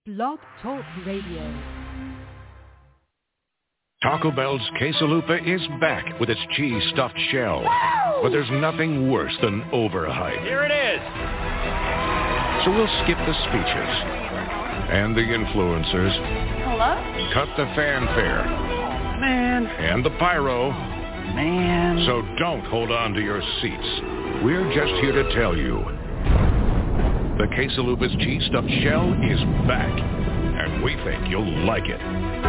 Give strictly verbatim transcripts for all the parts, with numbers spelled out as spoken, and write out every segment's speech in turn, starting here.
Blog Talk Radio. Taco Bell's Quesalupa is back with its cheese-stuffed shell. Woo! But there's nothing worse than overhype. Here it is. So we'll skip the speeches and the influencers. Hello? Cut the fanfare. Man. And the pyro. Man. So don't hold on to your seats. We're just here to tell you. The Quesalupa's cheese-stuffed shell is back. And we think you'll like it.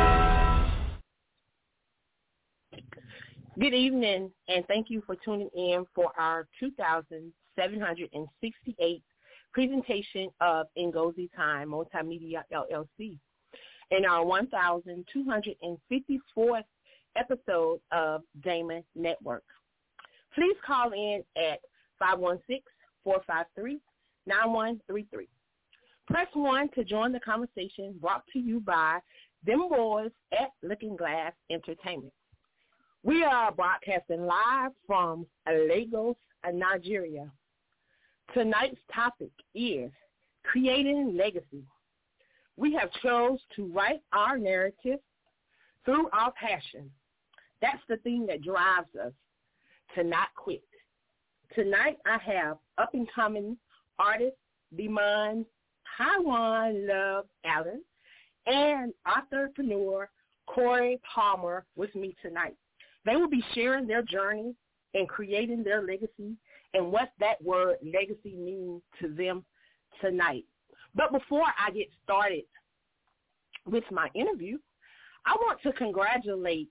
Good evening, and thank you for tuning in for our two thousand seven hundred sixty-eighth presentation of Ngozi Time Multimedia L L C and our one thousand two hundred fifty-fourth episode of Damon Network. Please call in at five one six, four five three, nine one three three. Press one to join the conversation brought to you by Them Boys at Looking Glass Entertainment. We are broadcasting live from Lagos, Nigeria. Tonight's topic is creating legacy. We have chose to write our narrative through our passion. That's the thing that drives us to not quit. Tonight I have up-and-coming artist Demond Hywan Love Allen and entrepreneur Corey Palmer with me tonight. They will be sharing their journey in creating their legacy and what that word legacy means to them tonight. But before I get started with my interview, I want to congratulate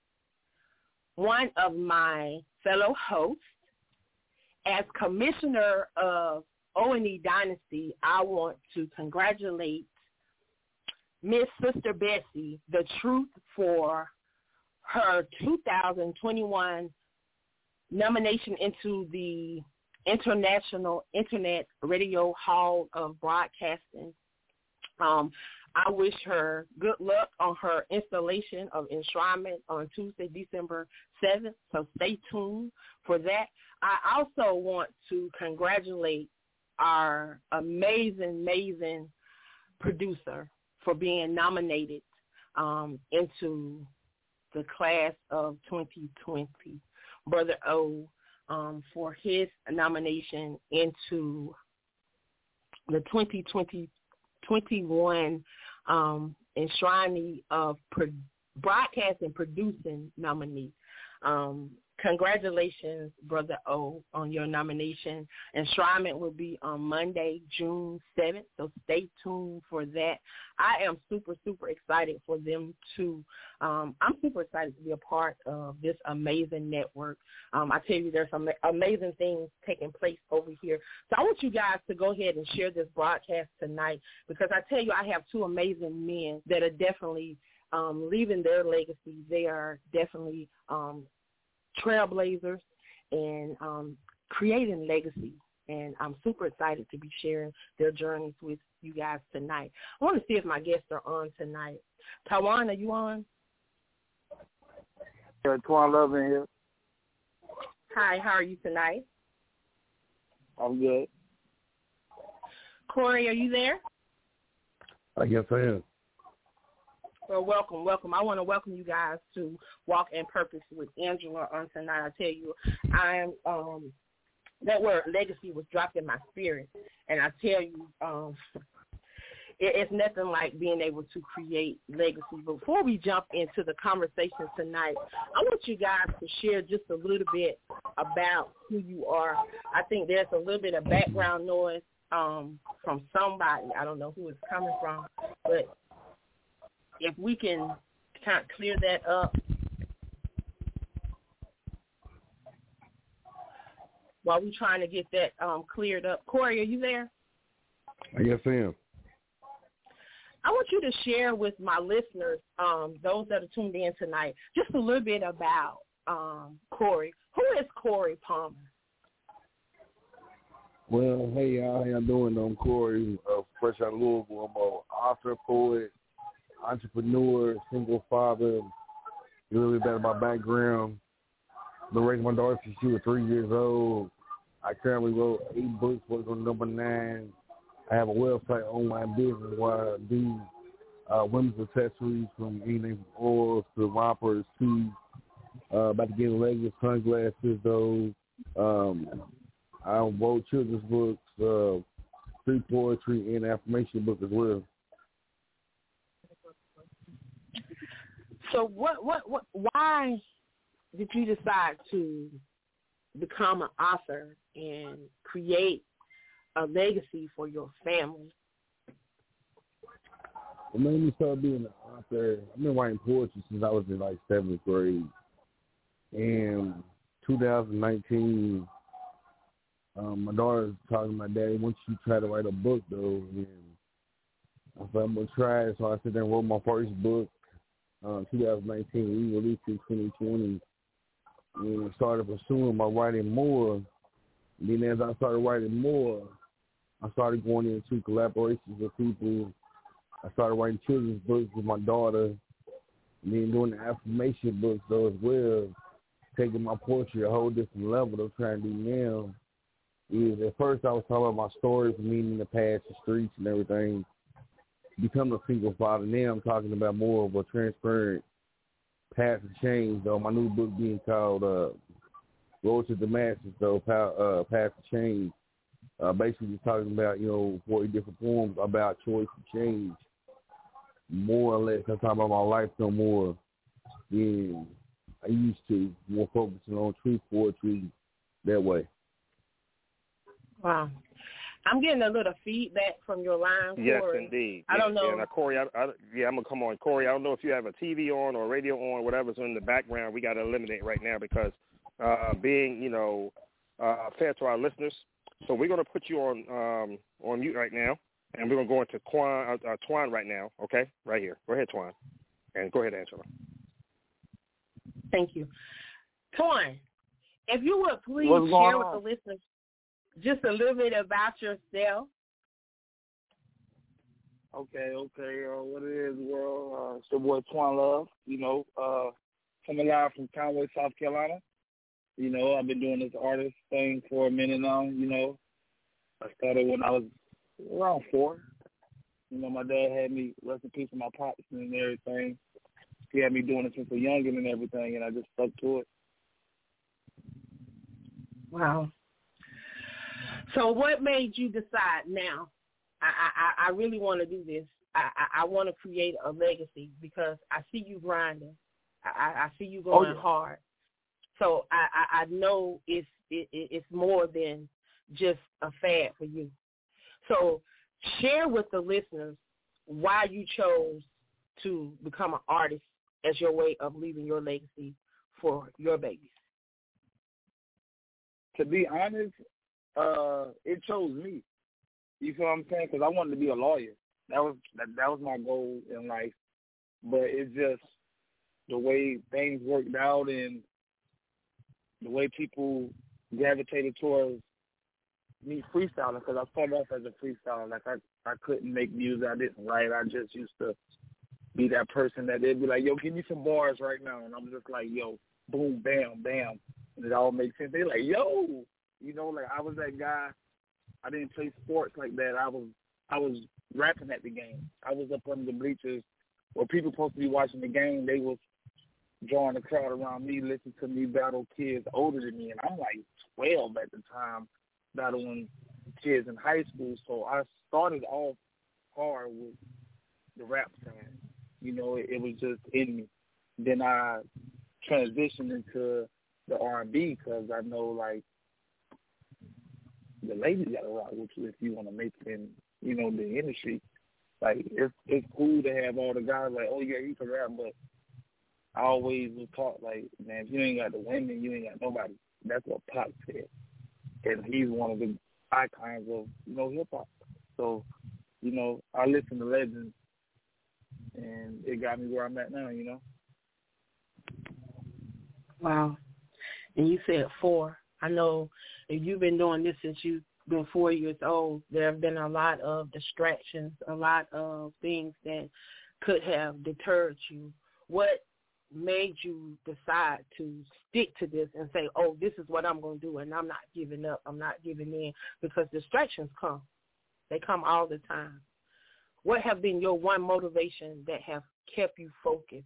one of my fellow hosts. As commissioner of O and E Dynasty, I want to congratulate Miss Sister Bessie, the truth for her two thousand twenty-one nomination into the International Internet Radio Hall of Broadcasting. Um, I wish her good luck on her installation of enshrinement on Tuesday, December seventh, so stay tuned for that. I also want to congratulate our amazing, amazing producer for being nominated um, into the class of twenty twenty, Brother O, um, for his nomination into the twenty twenty, twenty-one um, enshrinee of pro- broadcast and producing nominee. Um, congratulations, Brother O, on your nomination. Enshrinement will be on Monday, June seventh, so stay tuned for that. I am super, super excited for them to, um, I'm super excited to be a part of this amazing network. Um, I tell you, there's some amazing things taking place over here. So I want you guys to go ahead and share this broadcast tonight, because I tell you, I have two amazing men that are definitely um, leaving their legacy. They are definitely um, trailblazers and um, creating legacy. And I'm super excited to be sharing their journeys with you guys tonight. I want to see if my guests are on tonight. Tawan, are you on? Yeah, Twan Love in here. Hi, how are you tonight? I'm good. Corey, are you there? I guess I am. Well, welcome, welcome. I want to welcome you guys to Walk in Purpose with Angela on tonight. I tell you, I am, um, that word legacy was dropped in my spirit. And I tell you, um, it, it's nothing like being able to create legacy. Before we jump into the conversation tonight, I want you guys to share just a little bit about who you are. I think there's a little bit of background noise um, from somebody. I don't know who it's coming from, but if we can kind of clear that up while we're trying to get that um, cleared up. Corey, are you there? Yes, I am. I want you to share with my listeners, um, those that are tuned in tonight, just a little bit about um, Corey. Who is Corey Palmer? Well, hey, y'all, how y'all doing? I'm Corey, uh, fresh out of Louisville. I'm an author, poet, entrepreneur, single father. A little bit about my background. Been raising my daughter since she was three years old. I currently wrote eight books, working on number nine. I have a website, online business, where I do uh, women's accessories from anything from oils to rompers to uh, about to get leggings, sunglasses, though. Um, I wrote children's books, uh, street poetry, and affirmation book as well. So what, what, what, why did you decide to become an author and create a legacy for your family? It made me start being an author. I've been writing poetry since I was in like seventh grade. And twenty nineteen, um, my daughter was talking to my daddy, once you try to write a book, though, and I said, I'm going to try it. So I sat there and wrote my first book, uh, twenty nineteen. We released it in twenty twenty. And started pursuing my writing more. And then as I started writing more, I started going into collaborations with people. I started writing children's books with my daughter. And then doing the affirmation books, though, as well. Taking my poetry a whole different level that I'm trying to do now. Is at first I was talking about my story from meeting in the past, the streets and everything. Becoming a single father. Now I'm talking about more of a transparent path of change, though. My new book being called uh, Road to Damascus, though, uh, Path of Change. Uh, basically talking about, you know, forty different poems about choice and change. More or less, I'm talking about my life no more than I used to, more focusing on truth poetry that way. Wow. I'm getting a little feedback from your line, Corey. Yes, indeed. I don't yeah, know. Yeah, now, Corey, I, I, yeah, I'm going to come on. Corey, I don't know if you have a T V on or radio on, whatever's in the background. We got to eliminate right now because uh, being, you know, uh, fair to our listeners. So we're going to put you on um, on mute right now, and we're going to go into Twan, uh, uh, Twan right now, okay? Right here. Go ahead, Twan. And go ahead, Angela. Thank you. Twan, if you would please What's share going with on? the listeners just a little bit about yourself. Okay, okay. Uh, what it is, world? Uh, it's your boy Twan Love. You know, uh, coming live from Conway, South Carolina. You know, I've been doing this artist thing for a minute now. You know, I started when I was around four. You know, my dad had me, rest in peace with my pops and everything. He had me doing it since a youngin' and everything, and I just stuck to it. Wow. So what made you decide now, I, I, I really want to do this. I, I, I want to create a legacy because I see you grinding. I, I see you going oh, yeah. hard. So I, I, I know it's it, it's more than just a fad for you. So share with the listeners why you chose to become an artist as your way of leaving your legacy for your babies. To be honest, uh, it chose me. You feel what I'm saying? Because I wanted to be a lawyer. That was that, that was my goal in life. But it's just the way things worked out and the way people gravitated towards me freestyling. Because I started off as a freestyler. Like, I, I couldn't make music. I didn't write. I just used to be that person that they'd be like, yo, give me some bars right now. And I'm just like, yo, boom, bam, bam. And it all makes sense. They're like, yo. You know, like, I was that guy. I didn't play sports like that. I was I was rapping at the game. I was up under the bleachers where people supposed to be watching the game. They was drawing the crowd around me, listening to me battle kids older than me. And I'm like twelve at the time, battling kids in high school. So I started off hard with the rap fan. You know, it, it was just in me. Then I transitioned into the R and B because I know, like, the ladies got to rock with you if you want to make it in, you know, the industry. Like, it's it's cool to have all the guys like, oh, yeah, you can rap, but I always was taught, like, man, if you ain't got the women, you ain't got nobody. That's what Pac said. And he's one of the icons of, you know, hip-hop. So, you know, I listen to legends, and it got me where I'm at now, you know. Wow. And you said four. I know if you've been doing this since you've been four years old, there have been a lot of distractions, a lot of things that could have deterred you. What made you decide to stick to this and say, oh, this is what I'm going to do, and I'm not giving up, I'm not giving in? Because distractions come. They come all the time. What have been your one motivation that have kept you focused?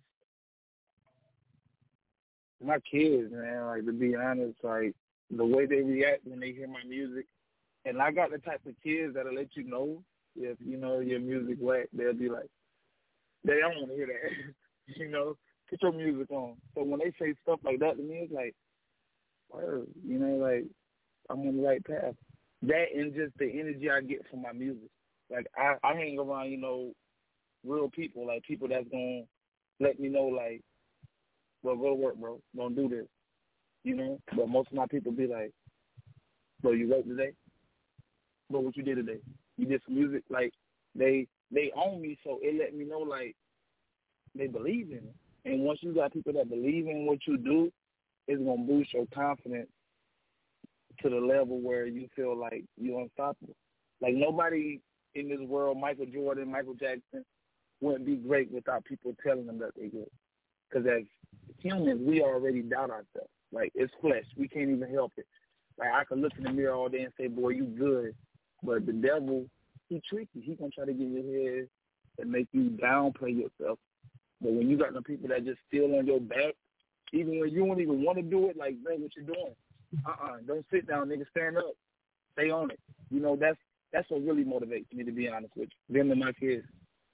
My kids, man, like, to be honest, like, the way they react when they hear my music. And I got the type of kids that'll let you know if, you know, your music whack. They'll be like, they don't want to hear that. You know, put your music on. So when they say stuff like that to me, it's like, word, you know, like, I'm on the right path. That and just the energy I get from my music. Like, I, I hang around, you know, real people, like people that's going to let me know, like, well, go to work, bro. Don't do this, you know. But most of my people be like, bro, you wrote today? Bro, what you did today? You did some music? Like, they they own me, so it let me know, like, they believe in it. And once you got people that believe in what you do, it's going to boost your confidence to the level where you feel like you're unstoppable. Like, nobody in this world, Michael Jordan, Michael Jackson, wouldn't be great without people telling them that they're good. Because as humans, we already doubt ourselves. Like, it's flesh. We can't even help it. Like, I could look in the mirror all day and say, boy, you good. But the devil, he tricky. He going to try to get in your head and make you downplay yourself. But when you got the people that just still on your back, even when you don't even want to do it, like, man, what you doing? Uh-uh. Don't sit down, nigga. Stand up. Stay on it. You know, that's that's what really motivates me, to be honest with you. Them and my kids.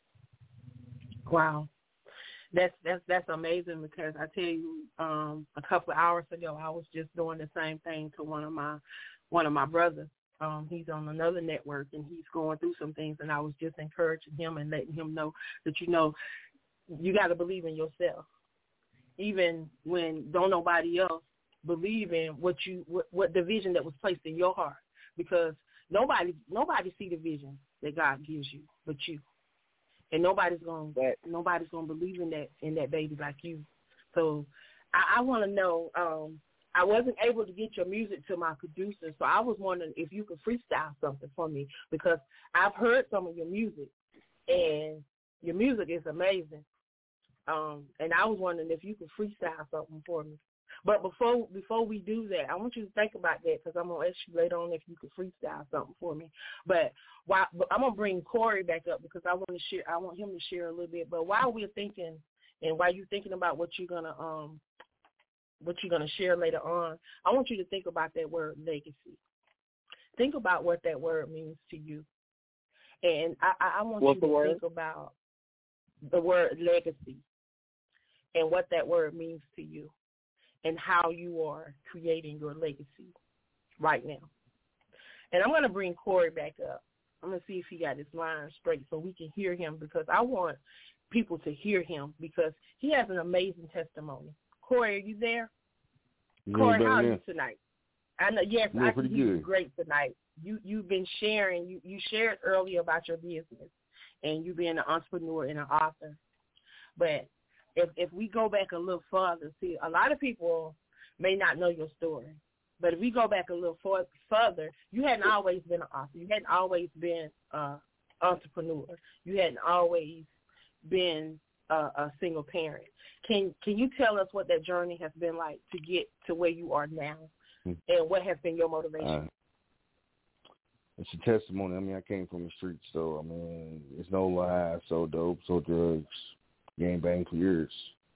Wow. That's that's that's amazing, because I tell you, um, a couple of hours ago, I was just doing the same thing to one of my one of my brothers. Um, he's on another network, and he's going through some things, and I was just encouraging him and letting him know that, you know, you got to believe in yourself, even when don't nobody else believe in what you what, what the vision that was placed in your heart, because nobody nobody see the vision that God gives you but you. And nobody's gonna nobody's gonna believe in that in that baby like you. So I, I want to know. Um, I wasn't able to get your music to my producer, so I was wondering if you could freestyle something for me, because I've heard some of your music, and your music is amazing. Um, and I was wondering if you could freestyle something for me. But before before we do that, I want you to think about that, because I'm gonna ask you later on if you could freestyle something for me. But while but I'm gonna bring Corey back up, because I want to share. I want him to share a little bit. But while we're thinking, and while you're thinking about what you're gonna um what you're gonna share later on, I want you to think about that word legacy. Think about what that word means to you, and I, I want What's you the to word? think about the word legacy and what that word means to you, and how you are creating your legacy right now. And I'm going to bring Corey back up. I'm going to see if he got his line straight so we can hear him, because I want people to hear him, because he has an amazing testimony. Corey, are you there? You Corey, how are yeah. you tonight? I know, yes, yeah, I think you're good. great tonight. You, you've been sharing, you, you shared earlier about your business and you being an entrepreneur and an author. But If if we go back a little further, see, a lot of people may not know your story. But if we go back a little for, further, you hadn't always been an author. You hadn't always been an entrepreneur. You hadn't always been a, a single parent. Can can you tell us what that journey has been like to get to where you are now, and what has been your motivation? Uh, it's a testimony. I mean, I came from the streets, so, I mean, it's no lie. I sold dope, sold drugs, gang bang for years.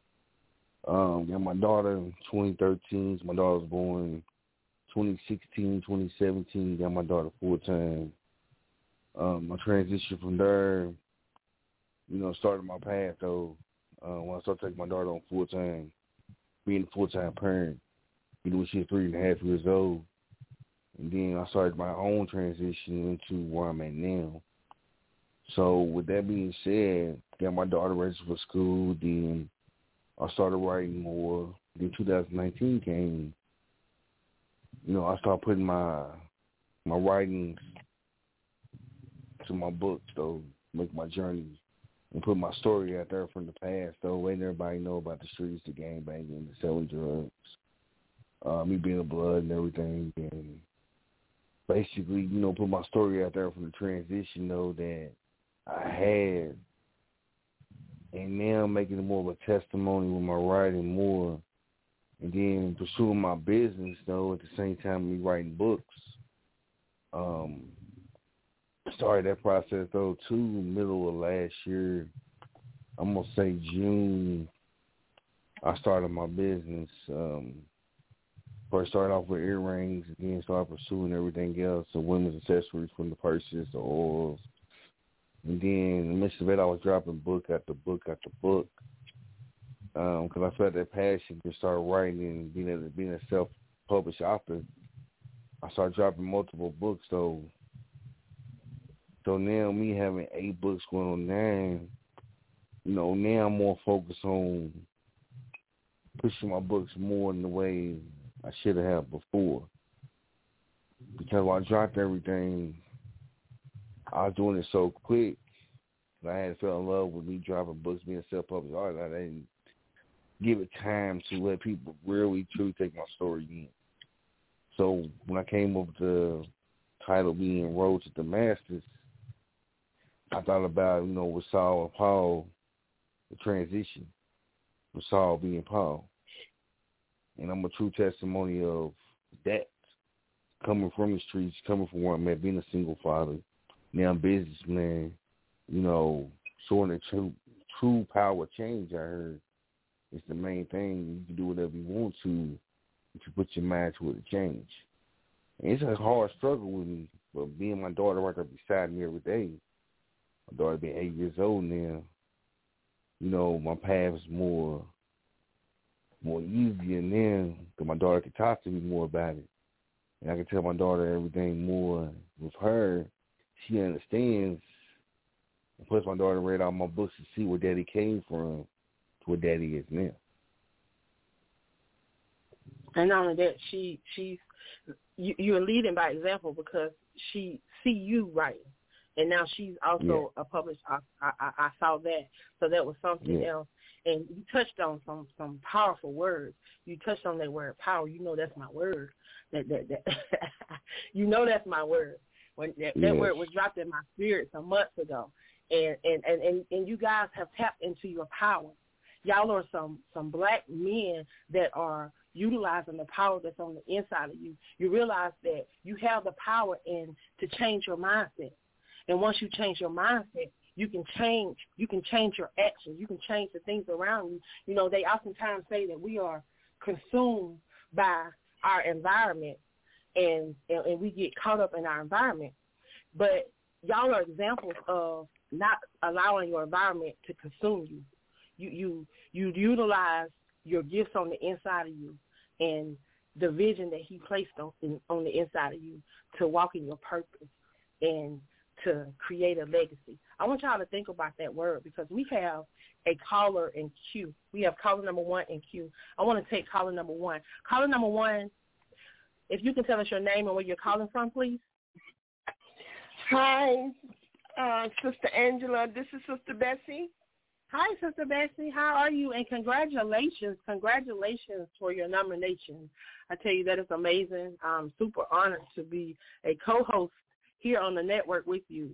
Um, got my daughter in twenty thirteen. My daughter was born twenty sixteen, twenty seventeen. Got my daughter full time. Um, I transitioned from there. You know, started my path though. Uh, when I started taking my daughter on full time, being a full time parent. You know, when she was three and a half years old, and then I started my own transition into where I'm at now. So with that being said, got my daughter registered for school, then I started writing more. Then two thousand nineteen came. You know, I started putting my my writings to my books, though, make my journey, and put my story out there from the past, though, letting everybody know about the streets, the gang banging, the selling drugs, uh, me being a blood and everything, and basically, you know, put my story out there from the transition, though, that I had, and now making it more of a testimony with my writing more, and then pursuing my business, though, at the same time me writing books. Um, started that process, though, too, middle of last year. I'm going to say June. I started my business. Um, first started off with earrings, then started pursuing everything else, so women's accessories from the purses, the oils. And then in the midst of it, I was dropping book after book after book because um, I felt that passion to start writing and being a, being a self-published author. I started dropping multiple books, so so now me having eight books going on nine, you know, now I'm more focused on pushing my books more in the way I should have had before. Because when I dropped everything, I was doing it so quick. I had fell in love with me dropping books, being a self-published artist. I didn't give it time to let people really, truly take my story in. So when I came up with the title being Road to Damascus, I thought about, you know, with Saul and Paul, the transition, with Saul being Paul. And I'm a true testimony of that, coming from the streets, coming from where I'm at, being a single father, now I'm a businessman, you know, showing the true, true power change, I heard, is the main thing. You can do whatever you want to if you put your mind to it to change. And it's a hard struggle with me, but being my daughter right there beside me every day, my daughter being eight years old now, you know, my path is more more easier now because my daughter can talk to me more about it. And I can tell my daughter everything more with her. She understands. And plus, my daughter read all my books to see where Daddy came from to where Daddy is now. And not only that, she she's you, you're leading by example because she see you writing, and now she's also yeah. a published. I, I I saw that, so that was something yeah. else. And you touched on some some powerful words. You touched on that word power. You know that's my word. That that, that you know that's my word. When that, that yes. word was dropped in my spirit some months ago, and and, and, and and you guys have tapped into your power. Y'all are some some black men that are utilizing the power that's on the inside of you. You realize that you have the power in to change your mindset, and once you change your mindset, you can change. You can change your actions. You can change the things around you. You know, they oftentimes say that we are consumed by our environment, and and, and we get caught up in our environment. But y'all are examples of not allowing your environment to consume you. You you you utilize your gifts on the inside of you and the vision that he placed on on the inside of you to walk in your purpose and to create a legacy. I want y'all to think about that word because we have a caller in queue. We have caller number one in queue. I want to take caller number one. Caller number one, if you can tell us your name and where you're calling from, please. Hi, uh, Sister Angela. This is Sister Bessie. Hi, Sister Bessie. How are you? And congratulations, congratulations for your nomination. I tell you, that is amazing. I'm super honored to be a co-host here on the network with you.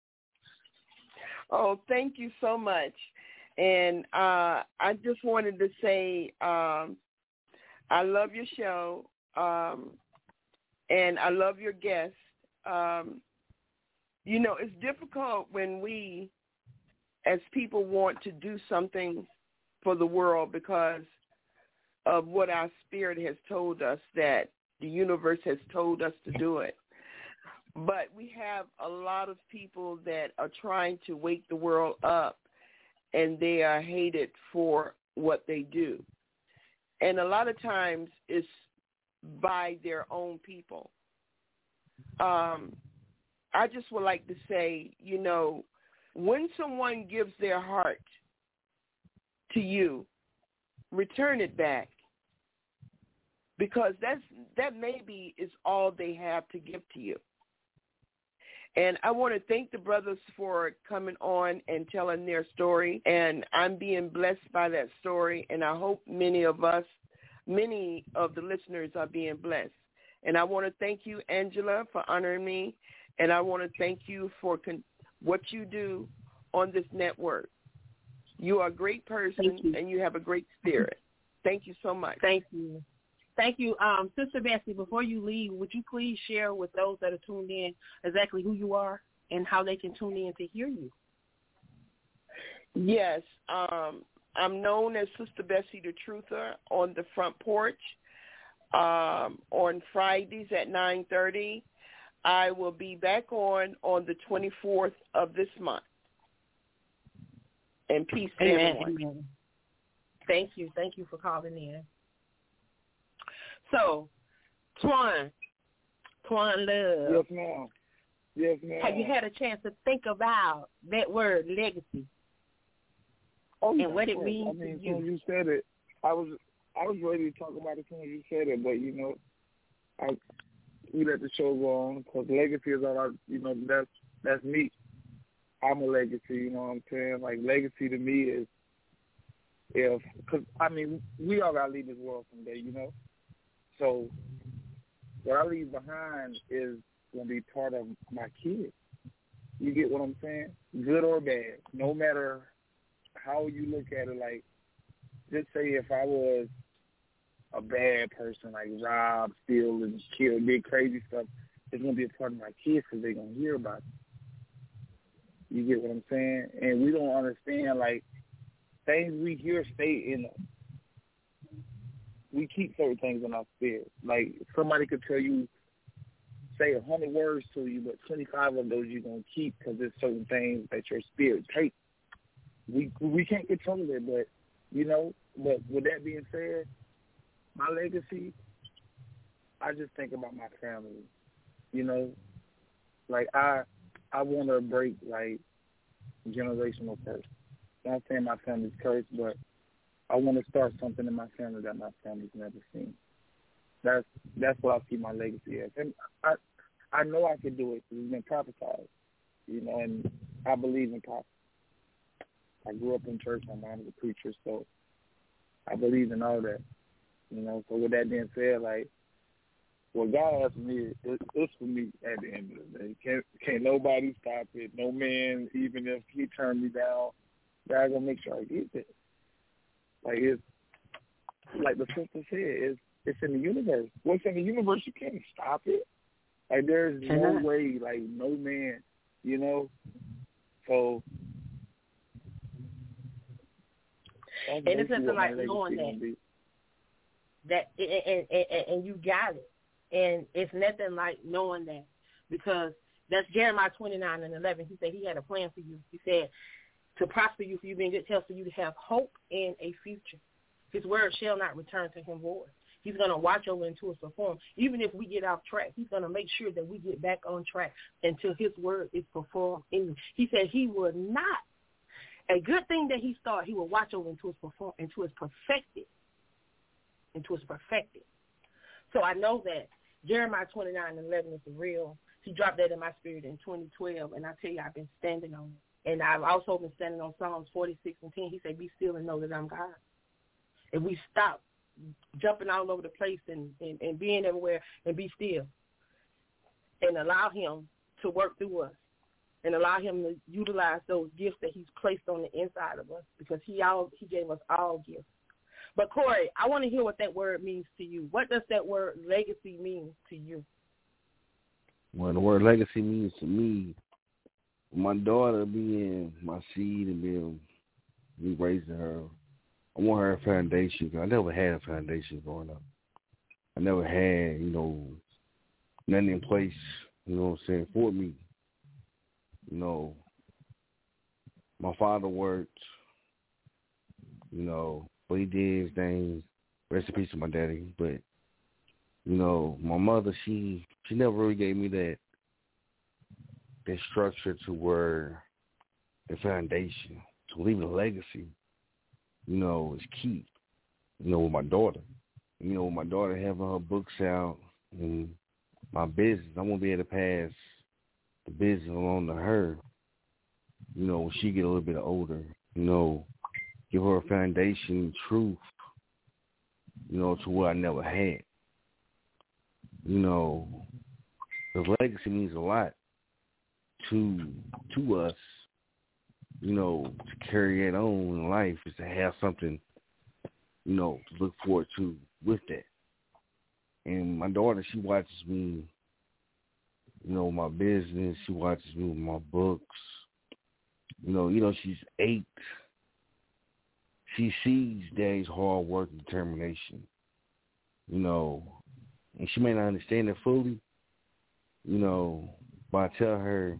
Oh, thank you so much. And uh, I just wanted to say um, I love your show, um, and I love your guests. Um, you know, it's difficult when we, as people, want to do something for the world because of what our spirit has told us, that the universe has told us to do it. But we have a lot of people that are trying to wake the world up, and they are hated for what they do. And a lot of times it's by their own people. Um, I just would like to say, you know, when someone gives their heart to you, return it back, because that's that maybe is all they have to give to you. And I want to thank the brothers for coming on and telling their story. And I'm being blessed by that story. And I hope many of us, many of the listeners are being blessed. And I want to thank you, Angela, for honoring me. And I want to thank you for con- what you do on this network. You are a great person, you. and you have a great spirit. Thank you so much. Thank you. Thank you. Um, Sister Bessie, before you leave, would you please share with those that are tuned in exactly who you are? and how they can tune in to hear you. Yes. Um, I'm known as Sister Bessie the Truther on the front porch um, on Fridays at nine thirty. I will be back on on the twenty-fourth of this month. And peace to Amen. everyone. Amen. Thank you. Thank you for calling in. So, Twan, Twan Love. Yes, ma'am. Yes, ma'am. Have you had a chance to think about that word legacy oh, and yeah, what it course. means I mean, to you? When you said it, I was I was ready to talk about it as soon as you said it, but you know, I we let the show go on because legacy is all I, you know, that's that's me. I'm a legacy, you know what I'm saying? Like, legacy to me is if, because, I mean, we all got to leave this world someday, you know? So what I leave behind is going to be part of my kids. You get what I'm saying? Good or bad, no matter how you look at it. Like, just say if I was a bad person, like rob, steal, and kill, did crazy stuff, it's going to be a part of my kids because they're going to hear about it. You get what I'm saying? And we don't understand, like, things we hear stay in us. We keep certain things in our spirit. Like, somebody could tell you, say a hundred words to you, but twenty-five of those you're going to keep because there's certain things that your spirit takes. We we can't control it, but, you know, but with that being said, my legacy, I just think about my family, you know? Like, I... I want to break, like, generational curse. I'm not saying my family's cursed, but I want to start something in my family that my family's never seen. That's that's what I see my legacy as. And I I know I can do it because it's been prophesied, you know, and I believe in prophecy. I grew up in church. My mom was a preacher, so I believe in all that, you know. So with that being said, like, what God has for me, it, it's for me at the end of the day. Can't, can't nobody stop it. No man, even if he turned me down, God gonna make sure I get it. Like it's like the sister said, it's it's in the universe. What's in the universe, you can't stop it. Like there's no way, like no man, you know. So and it's nothing like knowing that that and, and, and, and you got it. And it's nothing like knowing that because that's Jeremiah twenty-nine and eleven. He said he had a plan for you. He said to prosper you, for you being good health, for you to have hope and a future. His word shall not return to him void. He's going to watch over into its perform. Even if we get off track, he's going to make sure that we get back on track until his word is performed in you. He said he would not. A good thing that he started, he will watch over into its perform, into its perfected, into its perfected. So I know that Jeremiah twenty-nine and eleven is real. He dropped that in my spirit in twenty twelve, and I tell you, I've been standing on it. And I've also been standing on Psalms forty-six and ten. He said, be still and know that I'm God. And we stop jumping all over the place and, and, and being everywhere and be still and allow him to work through us and allow him to utilize those gifts that he's placed on the inside of us because he all he gave us all gifts. But, Corey, I want to hear what that word means to you. What does that word legacy mean to you? Well, the word legacy means to me, my daughter being my seed and being me raising her, I want her a foundation because I never had a foundation growing up. I never had, you know, nothing in place, you know what I'm saying, for me. You know, my father worked, you know, but he did his things. Rest in peace to my daddy. But, you know, my mother, she she never really gave me that that structure to where the foundation, to leave a legacy, you know, is key. You know, with my daughter. You know, with my daughter having her books out and my business, I won't be able to pass the business along to her, you know, when she get a little bit older, you know, give her a foundation, truth, you know, to what I never had. You know, the legacy means a lot to to us, you know, to carry it on in life is to have something, you know, to look forward to with that. And my daughter, she watches me you know, my business. She watches me with my books. You know, you know, she's eight. She sees Daddy's hard work and determination. You know, and she may not understand it fully. You know, but I tell her,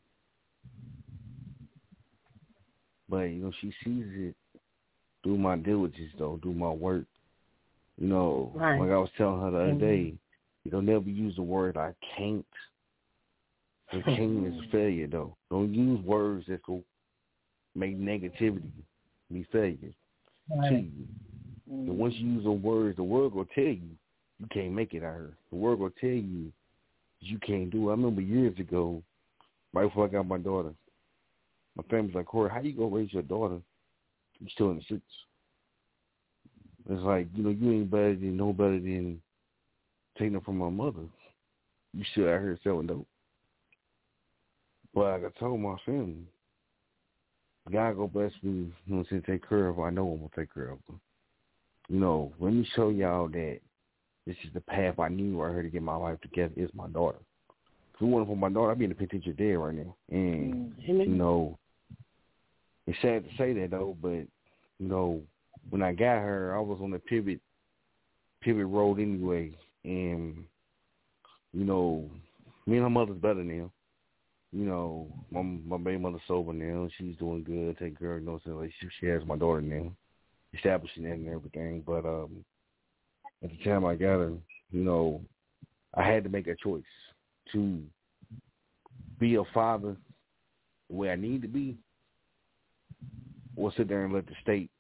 but you know, she sees it through my diligence, though, through my work. You know, right. Like I was telling her the other mm-hmm. day, you don't never use the word I can't. The can't is a failure, though. Don't use words that will make negativity be failure right. to you. Mm-hmm. And once you use the words, the word will tell you you can't make it out here. The word will tell you you can't do it. I remember years ago, right before I got my daughter, my family's like, Corey, how you gonna raise your daughter? You're still in the streets. It's like, you know, you ain't better than, no better than taking it from my mother. You still out here selling dope. But like I told my family, God go bless me, you know what I'm saying, take care of her. I know I'm going to take care of her. You know, let me show y'all that this is the path I need right here to get my life together. It's my daughter. If it wasn't for my daughter, I'd be in the penitentiary dead right now. And, mm-hmm. you know, it's sad to say that, though, but, you know, when I got her, I was on the pivot, pivot road anyway. And, you know, me and her mother's better now. You know, my my baby mother's sober now. She's doing good, taking care of, you know, so like she, she has my daughter now, establishing that and everything. But um, at the time I got her, you know, I had to make a choice to be a father the way I need to be, or sit there and let the state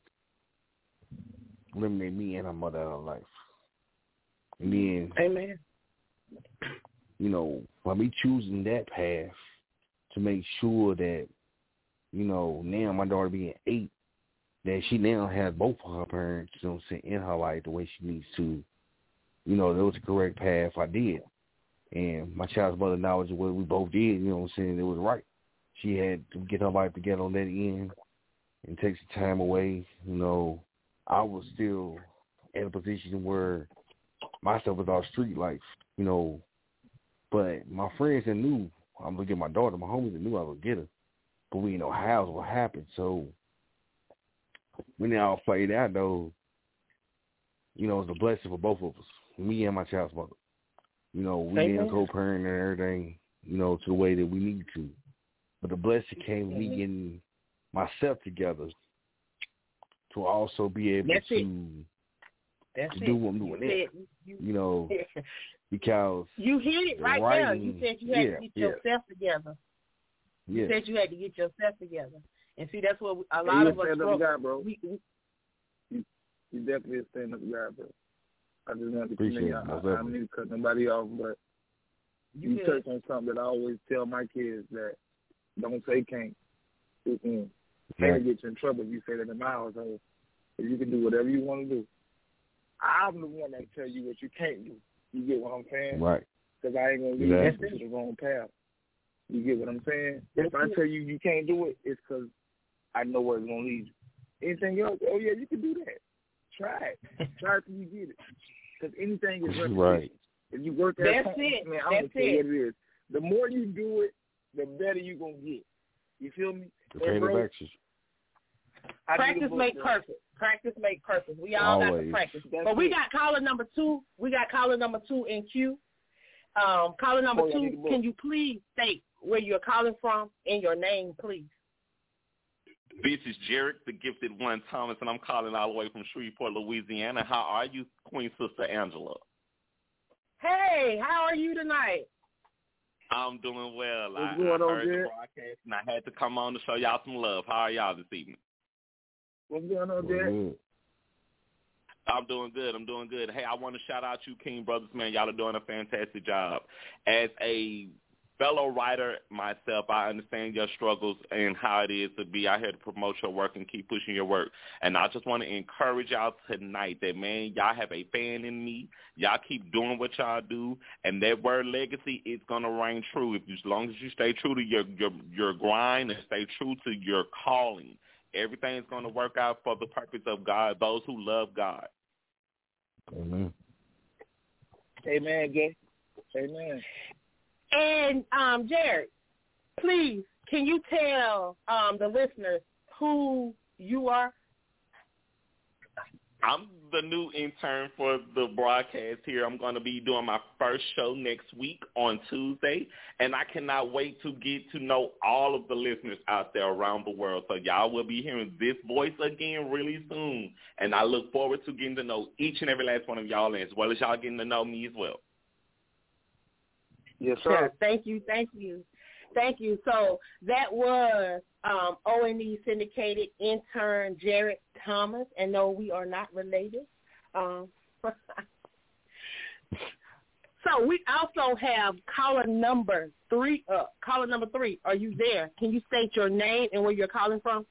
eliminate me and her mother out of life. And then, amen. You know, by me choosing that path to make sure that, you know, now my daughter being eight, that she now has both of her parents, you know what I'm saying, in her life the way she needs to. You know, that was the correct path I did. And my child's mother knowledge of what we both did, you know what I'm saying, it was right. She had to get her life together on that end and take some time away. You know, I was still in a position where my stuff was all street life, you know, but my friends that knew I'm going to get my daughter, my homies that knew I would get her, but we didn't know how it would happen. So when it all played out, though, you know, it was a blessing for both of us, me and my child's mother. You know, we Amen. didn't co-parent and everything, you know, to the way that we need to. But the blessing came me getting myself together to also be able That's to, That's to it. do what I'm doing you, you, you know, because you hit it right writing, there. You said you had yeah, to get yeah. yourself together. You yeah. said you had to get yourself together. And see, that's what a lot yeah, of us struggle. guy, bro. We, we, you, you definitely a stand-up guy, bro. I just wanted to Appreciate you. I, I don't need to cut nobody off, but you, you touched on something that I always tell my kids, that don't say can't. Mm-mm. Yeah. Can't get you in trouble if you say that in my household. If you can do whatever you want to do. I'm the one that tell you what you can't do. You get what I'm saying? Right. Because I ain't going to lead you to the wrong path. You get what I'm saying? If I tell you you can't do it, it's because I know where it's going to lead you. Anything else, oh, yeah, you can do that. Try it. Try it till you get it. Because anything is repetition. Right. If you work that That's hard, it. man, I That's don't care it. what it is. The more you do it, the better you're going to get. You feel me? Okay, bro, practice make perfect. Practice make perfect. We all Always. got to practice. That's but we it. got caller number two. We got caller number two in queue. Um, caller number oh, two, can you please state where you're calling from and your name, please? This is Jarek, the gifted one, Thomas, and I'm calling all the way from Shreveport, Louisiana. How are you, Queen Sister Angela? Hey, how are you tonight? I'm doing well. What's I, going I on, heard Jarek? the broadcast, and I had to come on to show y'all some love. How are y'all this evening? What's going on, Derek? Mm-hmm. I'm doing good. I'm doing good. Hey, I want to shout out you, King Brothers, man. Y'all are doing a fantastic job. As a fellow writer myself, I understand your struggles and how it is to be out here to promote your work and keep pushing your work. And I just want to encourage y'all tonight that, man, y'all have a fan in me. Y'all keep doing what y'all do, and that word legacy is going to reign true if, as long as you stay true to your, your, your grind and stay true to your calling. Everything's going to work out for the purpose of God, those who love God. Amen. Amen, Jay. Amen. And um, Jared, please, can you tell um, the listeners who you are? I'm the new intern for the broadcast here. I'm going to be doing my first show next week on Tuesday, and I cannot wait to get to know all of the listeners out there around the world. So y'all will be hearing this voice again really soon, and I look forward to getting to know each and every last one of y'all, as well as y'all getting to know me as well. Yes, sir. Thank you, thank you. Thank you. So that was um, O and E syndicated intern Jared Thomas, and no, we are not related. Um, so we also have caller number three up. Caller number three, are you there? Can you state your name and where you're calling from?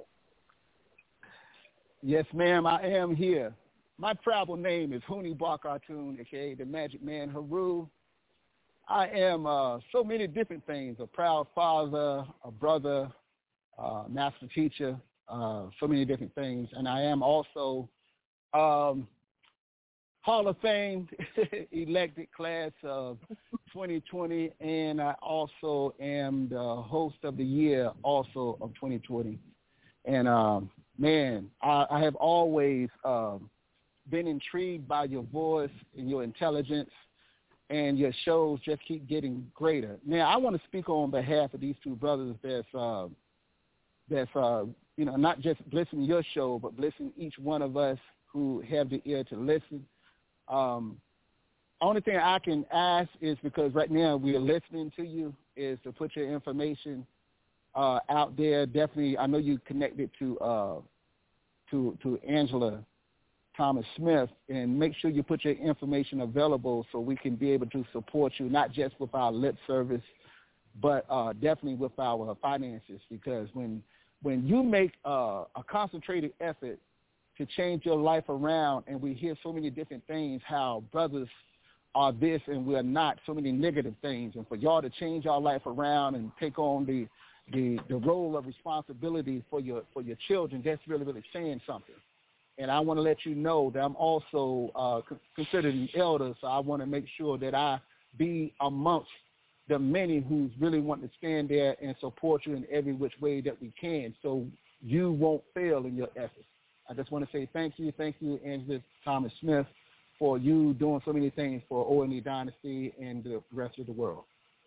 Yes, ma'am, I am here. My travel name is Huni Bar Cartoon, a k a the Magic Man Haru. I am uh, so many different things, a proud father, a brother, uh, master teacher, uh, so many different things. And I am also um, Hall of Fame elected class of twenty twenty, and I also am the host of the year also of twenty twenty. And, um, man, I, I have always um, been intrigued by your voice and your intelligence, and your shows just keep getting greater. Now, I want to speak on behalf of these two brothers that's, uh, that's uh, you know, not just blessing your show, but blessing each one of us who have the ear to listen. Um, only thing I can ask is, because right now we are listening to you, is to put your information uh, out there. Definitely, I know you connected to uh, to to Angela Thomas Smith, and make sure you put your information available so we can be able to support you, not just with our lip service, but uh, definitely with our finances. Because when when you make uh, a concentrated effort to change your life around, and we hear so many different things, how brothers are this and we're not, so many negative things, and for y'all to change our life around and take on the the, the role of responsibility for your for your children, that's really, really saying something. And I want to let you know that I'm also uh, considered an elder, so I want to make sure that I be amongst the many who's really want to stand there and support you in every which way that we can, so you won't fail in your efforts. I just want to say thank you, thank you, Angela Thomas Smith, for you doing so many things for O and E Dynasty and the rest of the world.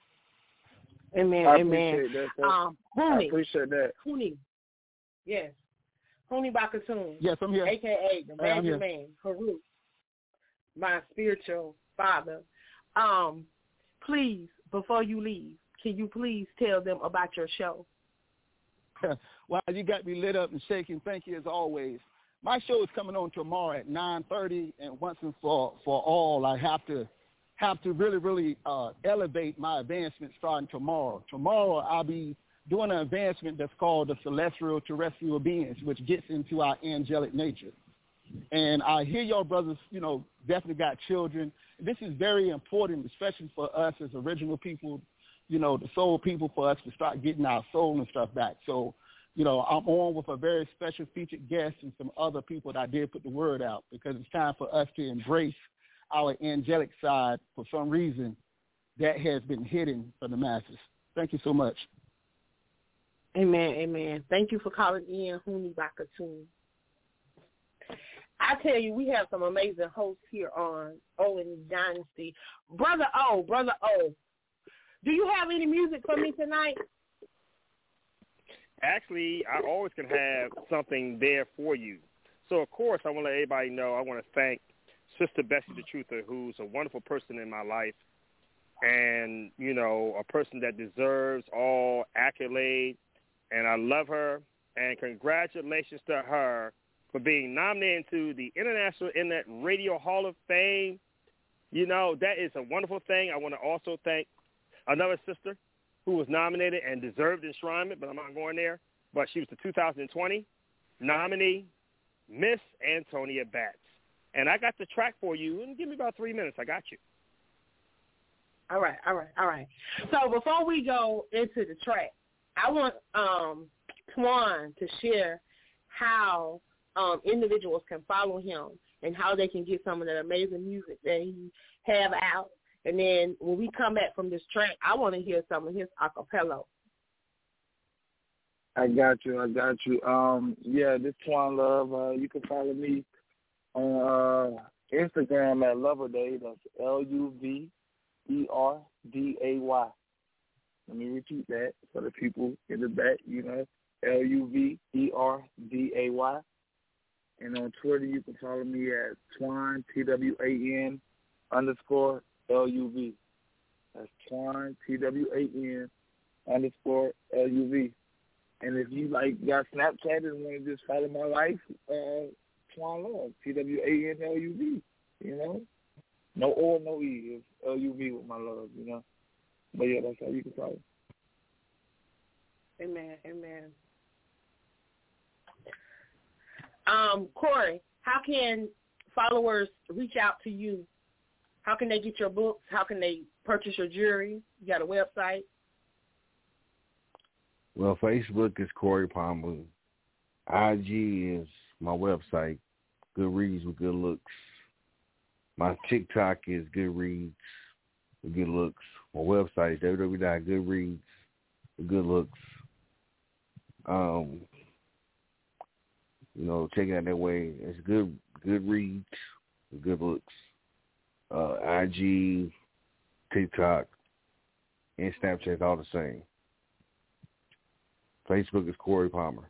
Amen, I amen. Appreciate that, um, I appreciate that. Huni, yes. Huni Bakatoon. Yes, I'm here. A K A the Magic Man, Haru, my spiritual father. Um, please, before you leave, can you please tell them about your show? Wow, you got me lit up and shaking. Thank you as always. My show is coming on tomorrow at nine thirty, and once and for, for all, I have to have to really, really uh, elevate my advancement starting tomorrow. Tomorrow I'll be doing an advancement that's called the celestial terrestrial beings, which gets into our angelic nature. And I hear your brothers, you know, definitely got children. This is very important, especially for us as original people, you know, the soul people, for us to start getting our soul and stuff back. So, you know, I'm on with a very special featured guest and some other people that I did put the word out, because it's time for us to embrace our angelic side. For some reason, that has been hidden from the masses. Thank you so much. Amen, amen. Thank you for calling in, Huni Bakatoon. I tell you, we have some amazing hosts here on O and E Dynasty. Brother O, Brother O, do you have any music for me tonight? Actually, I always can have something there for you. So, of course, I want to let everybody know I want to thank Sister Bessie the Truther, who's a wonderful person in my life, and, you know, a person that deserves all accolade, and I love her, and congratulations to her for being nominated to the International Internet Radio Hall of Fame. You know, that is a wonderful thing. I want to also thank another sister who was nominated and deserved enshrinement, but I'm not going there. But she was the two thousand twenty nominee, Miss Antonia Batts. And I got the track for you. And give me about three minutes. I got you. All right, all right, all right. So before we go into the track, I want um, Twan to share how um, individuals can follow him and how they can get some of that amazing music that he have out And then when we come back from this track, I want to hear some of his acapella. I got you. I got you. Um, yeah, this Twan Love. Uh, you can follow me on uh, Instagram at Loverday. That's L U V E R D A Y. Let me repeat that for the people in the back. You know, L U V E R D A Y. And on Twitter, you can follow me at Twan T W A N underscore L U V. That's Twan T W A N underscore L U V. And if you like got Snapchat and want to just follow my life, uh, Twan Love, T W A N L U V, you know? No O, no E, it's L U V with my love, you know? But yeah, that's how you can follow. Amen, amen. Um, Corey, how can followers reach out to you? How can they get your books? How can they purchase your jewelry? You got a website? Well, Facebook is Corey Palmer. I G is my website, Good Reads with Good Looks. My TikTok is Good Reads with Good Looks. My website is w w w dot good reads with good looks. Um, you know, check it out that way. It's good, good reads with good looks. Uh, I G, TikTok, and Snapchat all the same. Facebook is Corey Palmer.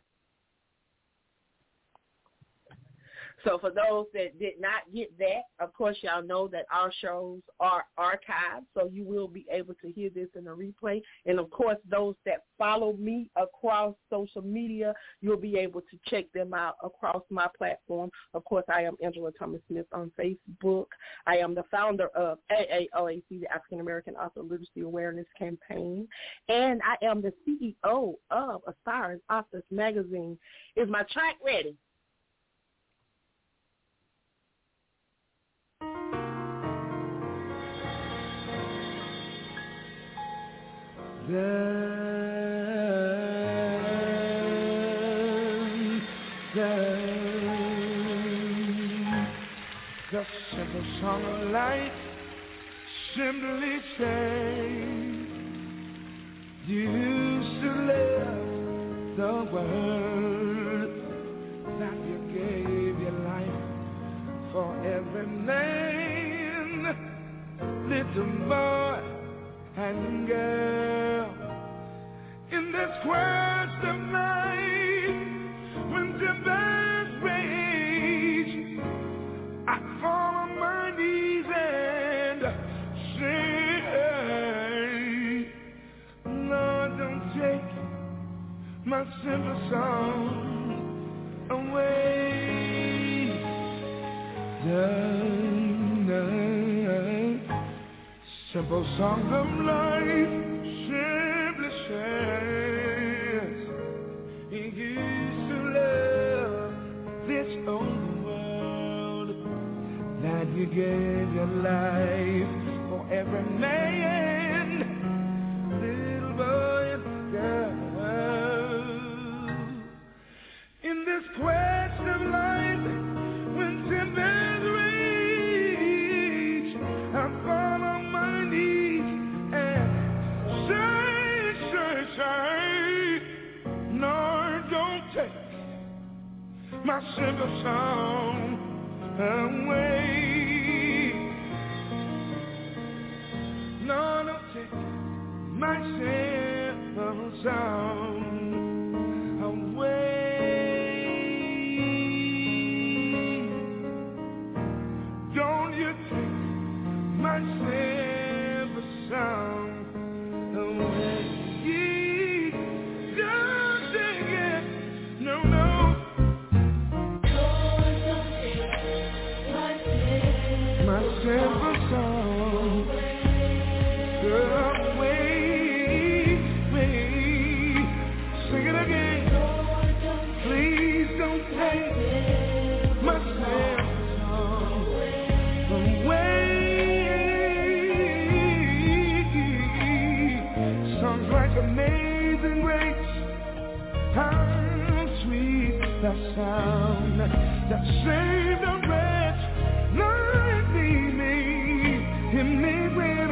So for those that did not get that, of course, y'all know that our shows are archived, so you will be able to hear this in a replay. And, of course, those that follow me across social media, you'll be able to check them out across my platform. Of course, I am Angela Thomas Smith on Facebook. I am the founder of A A O A C, the African American Author Literacy Awareness Campaign. And I am the C E O of Aspirers Authors Magazine. Is my track ready? Then, then, the simple song of life simply says, you used to live the world, that you gave your life for every man, little boy and girl, in this quest of life, when tempest rage, I fall on my knees and say, Lord, don't take my simple song away. Dun, dun, simple song of life simply says, you used to love this old world, that you gave your life for every man, little boy and girl. In this quest of life, when tempest rage, I fall on my knees and say, say, say, Lord, don't take my simple song away. Lord, don't take my simple song away. Don't you take my simple song away. Don't take it, no, no. Lord, don't take my simple, my simple song away. Wait, sing it again. Lord, don't please don't take my simple song away. Songs like Amazing Grace, how sweet that sound that saved a wretch like me. It made when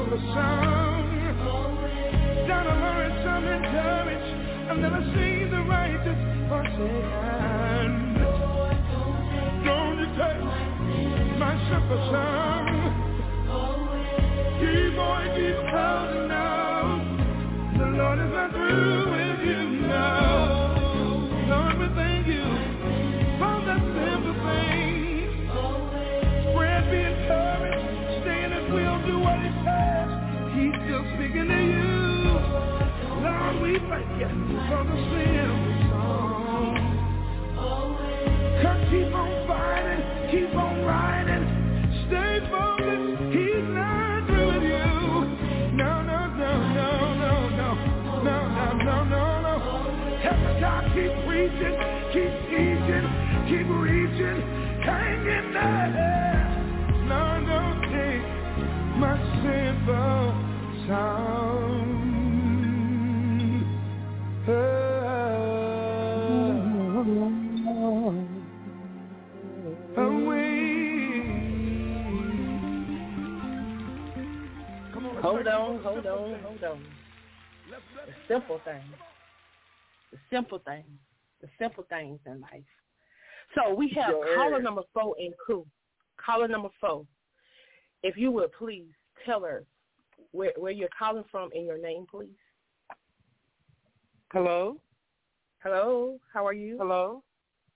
wrote a song. Down alone and some encouraged. I've never seen the righteous forsaken. Don't you take my simple song. Keep on, keep holding on. The Lord is not through with you now. Lord, we thank you for the simple things. Spread, be encouraged. Stay in His will, do what He says. He's still speaking to you. Lord, we thank you for the simple song. Cause keep on fighting, keep on riding. Stay focused, He's not through with you. No, no, no, no, no, no, no, no, no, no, no. Help us, God, keep preaching, keep teaching, keep reaching, hang in there. No, don't take my simple song away. Hold on, hold on, hold on. The simple things. The simple things. The simple things in life. So we have Yo, caller Ed. number four in crew. Caller number four. If you would please tell us where, where you're calling from and your name, please. Hello? Hello, how are you? Hello?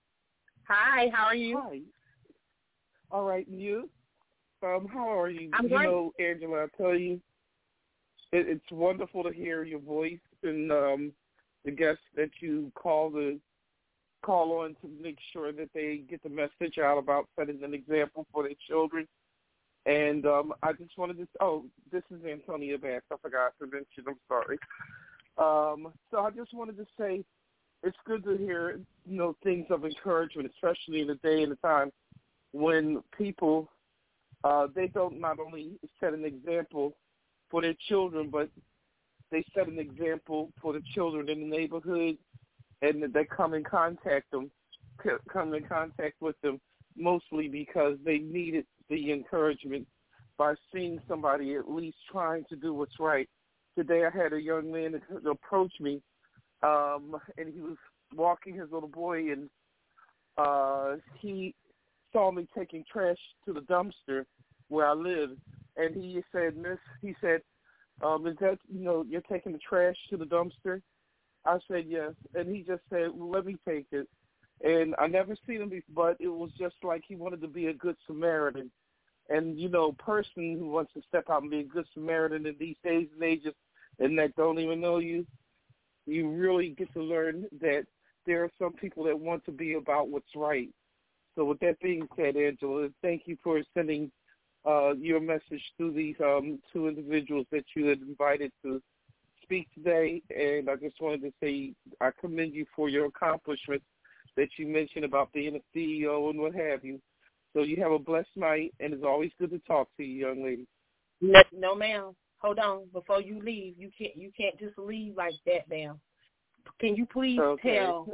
Hi, how are you? Hi. All right, and you? Um, how are you? I'm you great. know, Angela, I tell you, it, it's wonderful to hear your voice and um, the guests that you call to call on to make sure that they get the message out about setting an example for their children. And um, I just wanted to, oh, this is Antonia Bass. I forgot to mention, I'm sorry. Um, so I just wanted to say it's good to hear, you know, things of encouragement, especially in a day and a time when people, uh, they don't not only set an example for their children, but they set an example for the children in the neighborhood, and they come in contact them, come in contact with them, mostly because they needed the encouragement by seeing somebody at least trying to do what's right. Today I had a young man approach me, um, and he was walking his little boy, and uh, he saw me taking trash to the dumpster where I live, and he said, Miss, he said, um, is that, you know, you're taking the trash to the dumpster? I said, yes, and he just said, well, let me take it. And I never seen him before, but it was just like he wanted to be a good Samaritan. And, you know, a person who wants to step out and be a good Samaritan in these days and ages and that don't even know you, you really get to learn that there are some people that want to be about what's right. So with that being said, Angela, thank you for sending uh, your message to these um, two individuals that you had invited to speak today. And I just wanted to say I commend you for your accomplishments that you mentioned about being a C E O and what have you. So you have a blessed night, and it's always good to talk to you, young lady. No, no ma'am. Hold on. Before you leave, you can't you can't just leave like that, ma'am. Can you please Okay. tell?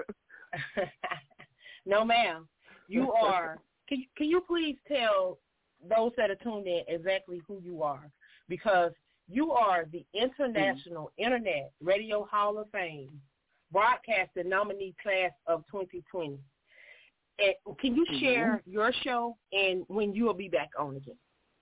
No, ma'am. You are. Can you, can you please tell those that are tuned in exactly who you are? Because you are the International mm. Internet Radio Hall of Fame broadcaster nominee class of twenty twenty. And can you share mm-hmm. your show and when you will be back on again?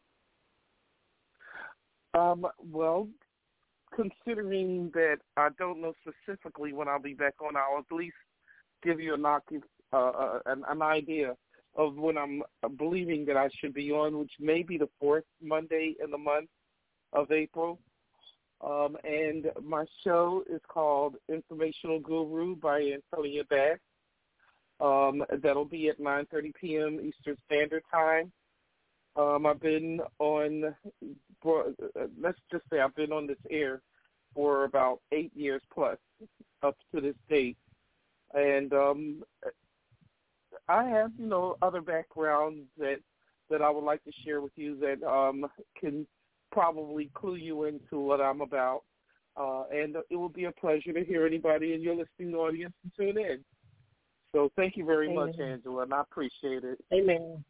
Um, well, considering that I don't know specifically when I'll be back on, I'll at least give you an, uh, uh, an, an idea of when I'm believing that I should be on, which may be the fourth Monday in the month of April. Um, and my show is called Informational Guru by Antonia Bass. Um, that'll be at nine thirty p.m. Eastern Standard Time. Um, I've been on, let's just say I've been on this air for about eight years plus up to this date. And um, I have, you know, other backgrounds that, that I would like to share with you that um, can probably clue you into what I'm about. Uh, and it will be a pleasure to hear anybody in your listening audience tune in. So thank you very Amen. much, Angela, and I appreciate it. Amen.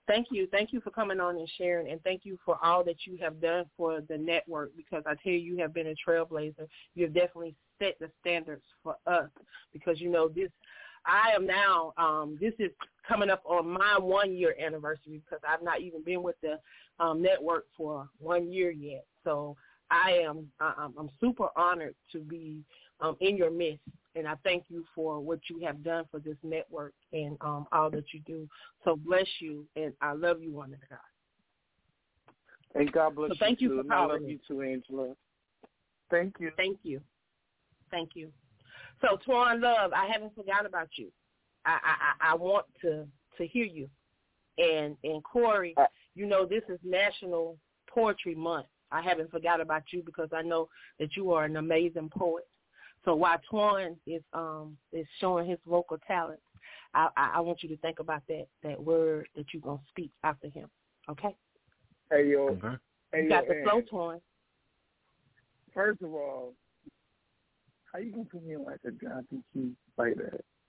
Thank you. Thank you for coming on and sharing, and thank you for all that you have done for the network, because I tell you, you have been a trailblazer. You have definitely set the standards for us, because, you know, this, I am now, um, this is coming up on my one-year anniversary, because I've not even been with the um, network for one year yet. So I am I'm, I'm super honored to be um, in your midst. And I thank you for what you have done for this network and um, all that you do. So bless you, and I love you, woman of God. And God bless so you, thank you too. for and I love me. you too, Angela. Thank you. Thank you. Thank you. So, Twan Love, I haven't forgotten about you. I, I, I want to, to hear you. And, and Corey, you know, this is National Poetry Month. I haven't forgotten about you because I know that you are an amazing poet. So while Twan is um is showing his vocal talent, I, I, I want you to think about that that word that you're gonna speak after him. Okay? Hey yo, Okay. Hey, you yo, got the flow, Twan. First of all, how you gonna put me on like a John P. Key like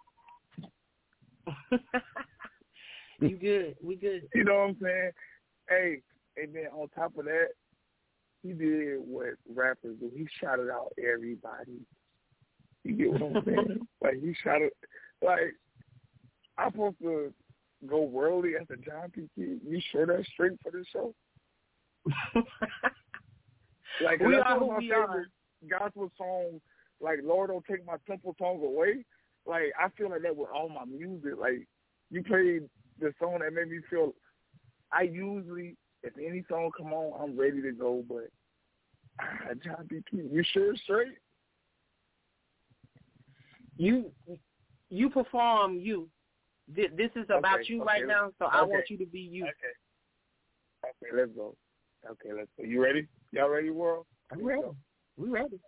that? You good? We good? You know what I'm saying? Hey, and then on top of that, he did what rappers do. He shouted out everybody. You get what I'm saying? Like, he shouted, like, I'm supposed to go worldly as a John P. Key. You sure that's straight for this show? Like, we that's are one of who my we favorite are. gospel songs. Like, Lord, don't take my simple song away. Like, I feel like that with all my music. Like, you played the song that made me feel, I usually, if any song come on, I'm ready to go, but ah, John P. Key, you sure it's straight? You you perform you. This, this is about Okay, you okay, right now, so okay. I want you to be you. Okay. Okay, let's go. Okay, let's go. You ready? Y'all ready, world? I'm ready. We ready.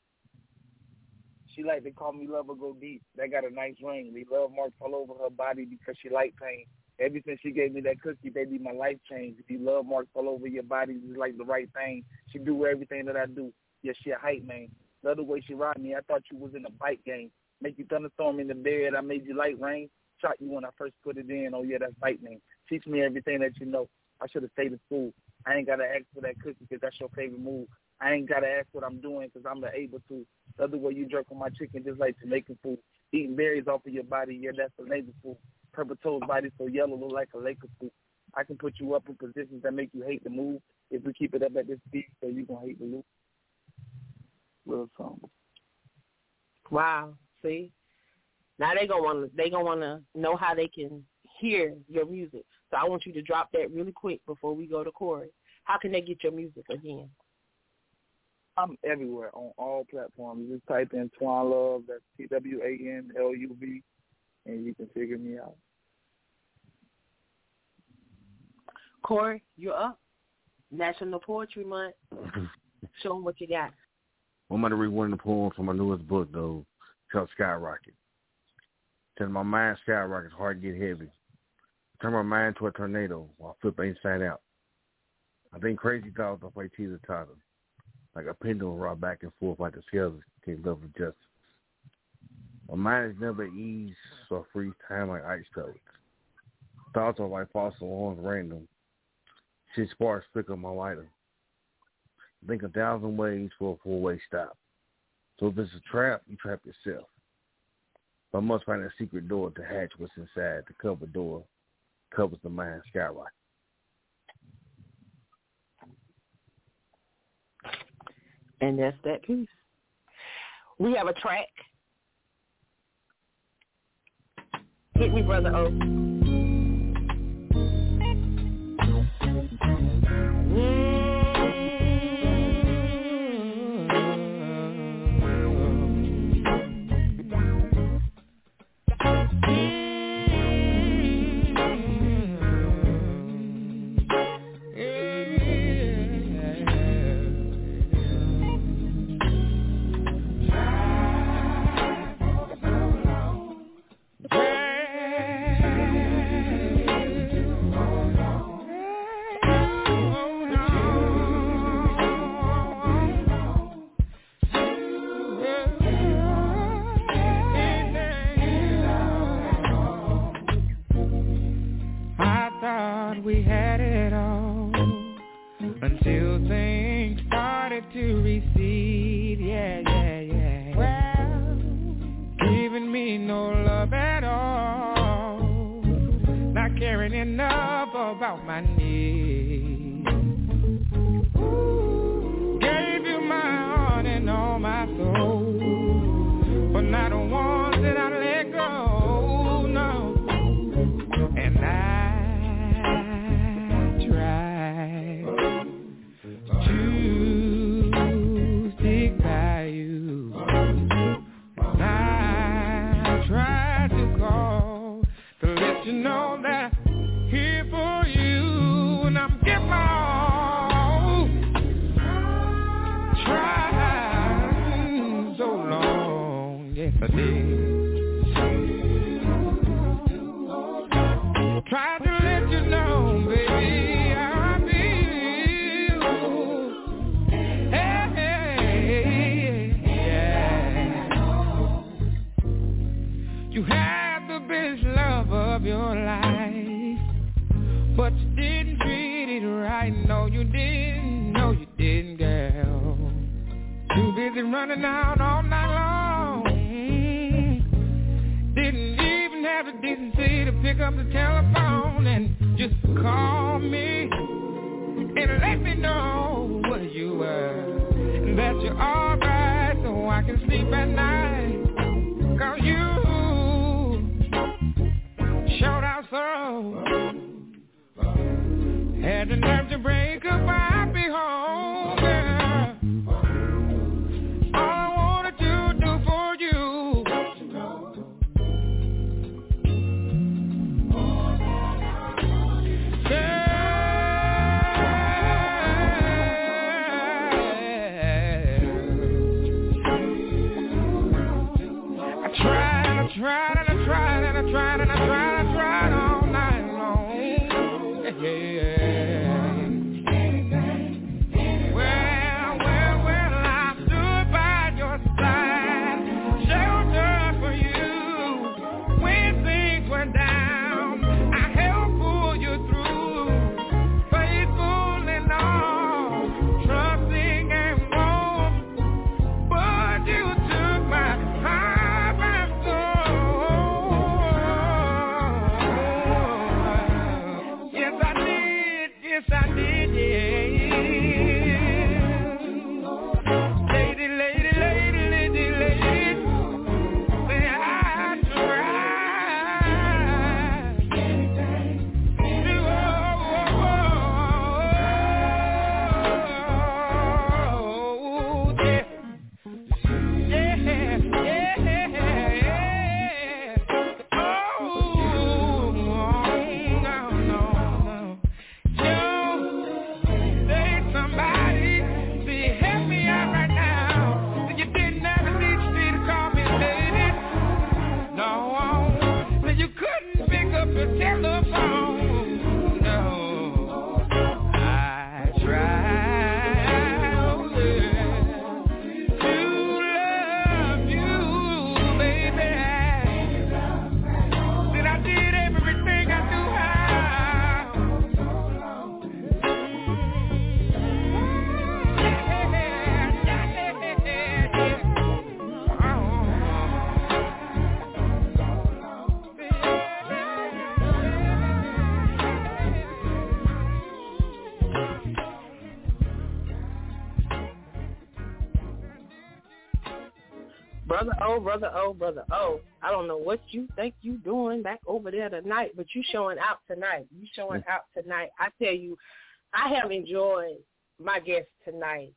She like to call me Love or Go Deep. That got a nice ring. The love marks all over her body because she like pain. Ever since she gave me that cookie, baby, my life changed. If you love marks all over your body, it's like the right thing. She do everything that I do. Yeah, she a hype man. The other way she ride me, I thought you was in a bike game. Make you thunderstorm in the bed, I made you light rain. Shot you when I first put it in. Oh, yeah, that's lightning. Teach me everything that you know. I should have stayed in school. I ain't got to ask for that cookie because that's your favorite move. I ain't got to ask what I'm doing because I'm able to. The other way you jerk on my chicken just like Jamaican food. Eating berries off of your body, yeah, that's the neighbor food. Purple toes body so yellow, look like a Laker food. I can put you up in positions that make you hate the move. If we keep it up at this speed, so you going to hate the loop. Little song. Wow. See? Now they gonna want to they gonna want to know how they can hear your music. So I want you to drop that really quick before we go to Corey. How can they get your music again? I'm everywhere on all platforms. Just type in Twan Love, that's T W A N L U V, and you can figure me out. Corey, you're up. National Poetry Month. Show them what you got. I'm going to read one of the poems from my newest book, though, called Skyrocket. Turn my mind skyrockets, heart get heavy. Turn my mind to a tornado while I flip inside out. I think crazy thoughts I play teeter-totter. Like a pendulum rock back and forth like the scales can't love with justice. My mind is never at ease, so I freeze time like ice toads. Thoughts are like fossil alarms random. Shit sparks flicker my lighter. Think a thousand ways for a four-way stop. So if it's a trap, you trap yourself. But I must find a secret door to hatch what's inside. The cover door covers the mind skyrocket. And that's that piece. We have a track. Hit me, Brother O. Yeah. to receive, yeah, yeah, yeah. Well, giving me no love at all, not caring enough about my needs. Ooh, gave you my heart and all my soul, but not the ones that I let go, no. And I tried to stick by you. I tried to call to let you know that I'm here for you, and I'm getting my all. Trying so long, yes I did. Tried to let you know, baby, how I feel. Hey, hey, yeah. You had the best love of your life, but you didn't treat it right. No, you didn't. No, you didn't, girl. Too busy running out all night long. Didn't even have the decency to pick up the telephone and just call me and let me know where you were, and that you're alright, so I can sleep at night. Cause you showed out so, had the nerve to break up, I'd be home, girl. All I wanted to do for you, tried and I tried and I tried and I tried, I tried all night long. Yeah. Well, well, well, I stood by your side, sheltered for you when things went down. I helped pull you through, faithful and all, trusting and warm, but you took my heart. Yes, I did, yeah. Lady, lady, lady, lady, lady, say I tried to, oh, oh, oh, yeah. Yeah, yeah, yeah. Oh, no, no, no. Somebody, see, help me out right now. So you didn't have the decency to call me lady. No, so you couldn't pick up the telephone. No, I tried, oh yeah, to love you, baby. Said I did everything I knew how. Brother O, brother O, brother O. I don't know what you think you doing back over there tonight, but you showing out tonight. You showing out tonight. I tell you, I have enjoyed my guest tonight.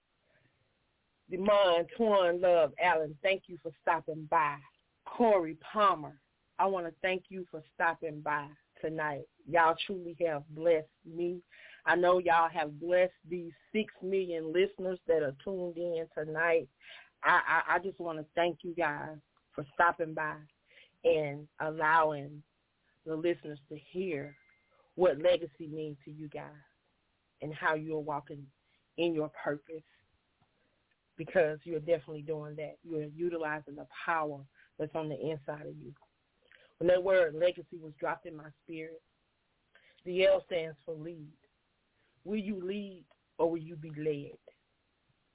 Demond Twan Love Allen, thank you for stopping by. Corey Palmer, I want to thank you for stopping by tonight. Y'all truly have blessed me. I know y'all have blessed these six million listeners that are tuned in tonight. I, I, I just want to thank you guys for stopping by and allowing the listeners to hear what legacy means to you guys and how you're walking in your purpose, because you're definitely doing that. You're utilizing the power that's on the inside of you. When that word legacy was dropped in my spirit, the L stands for lead. Will you lead or will you be led?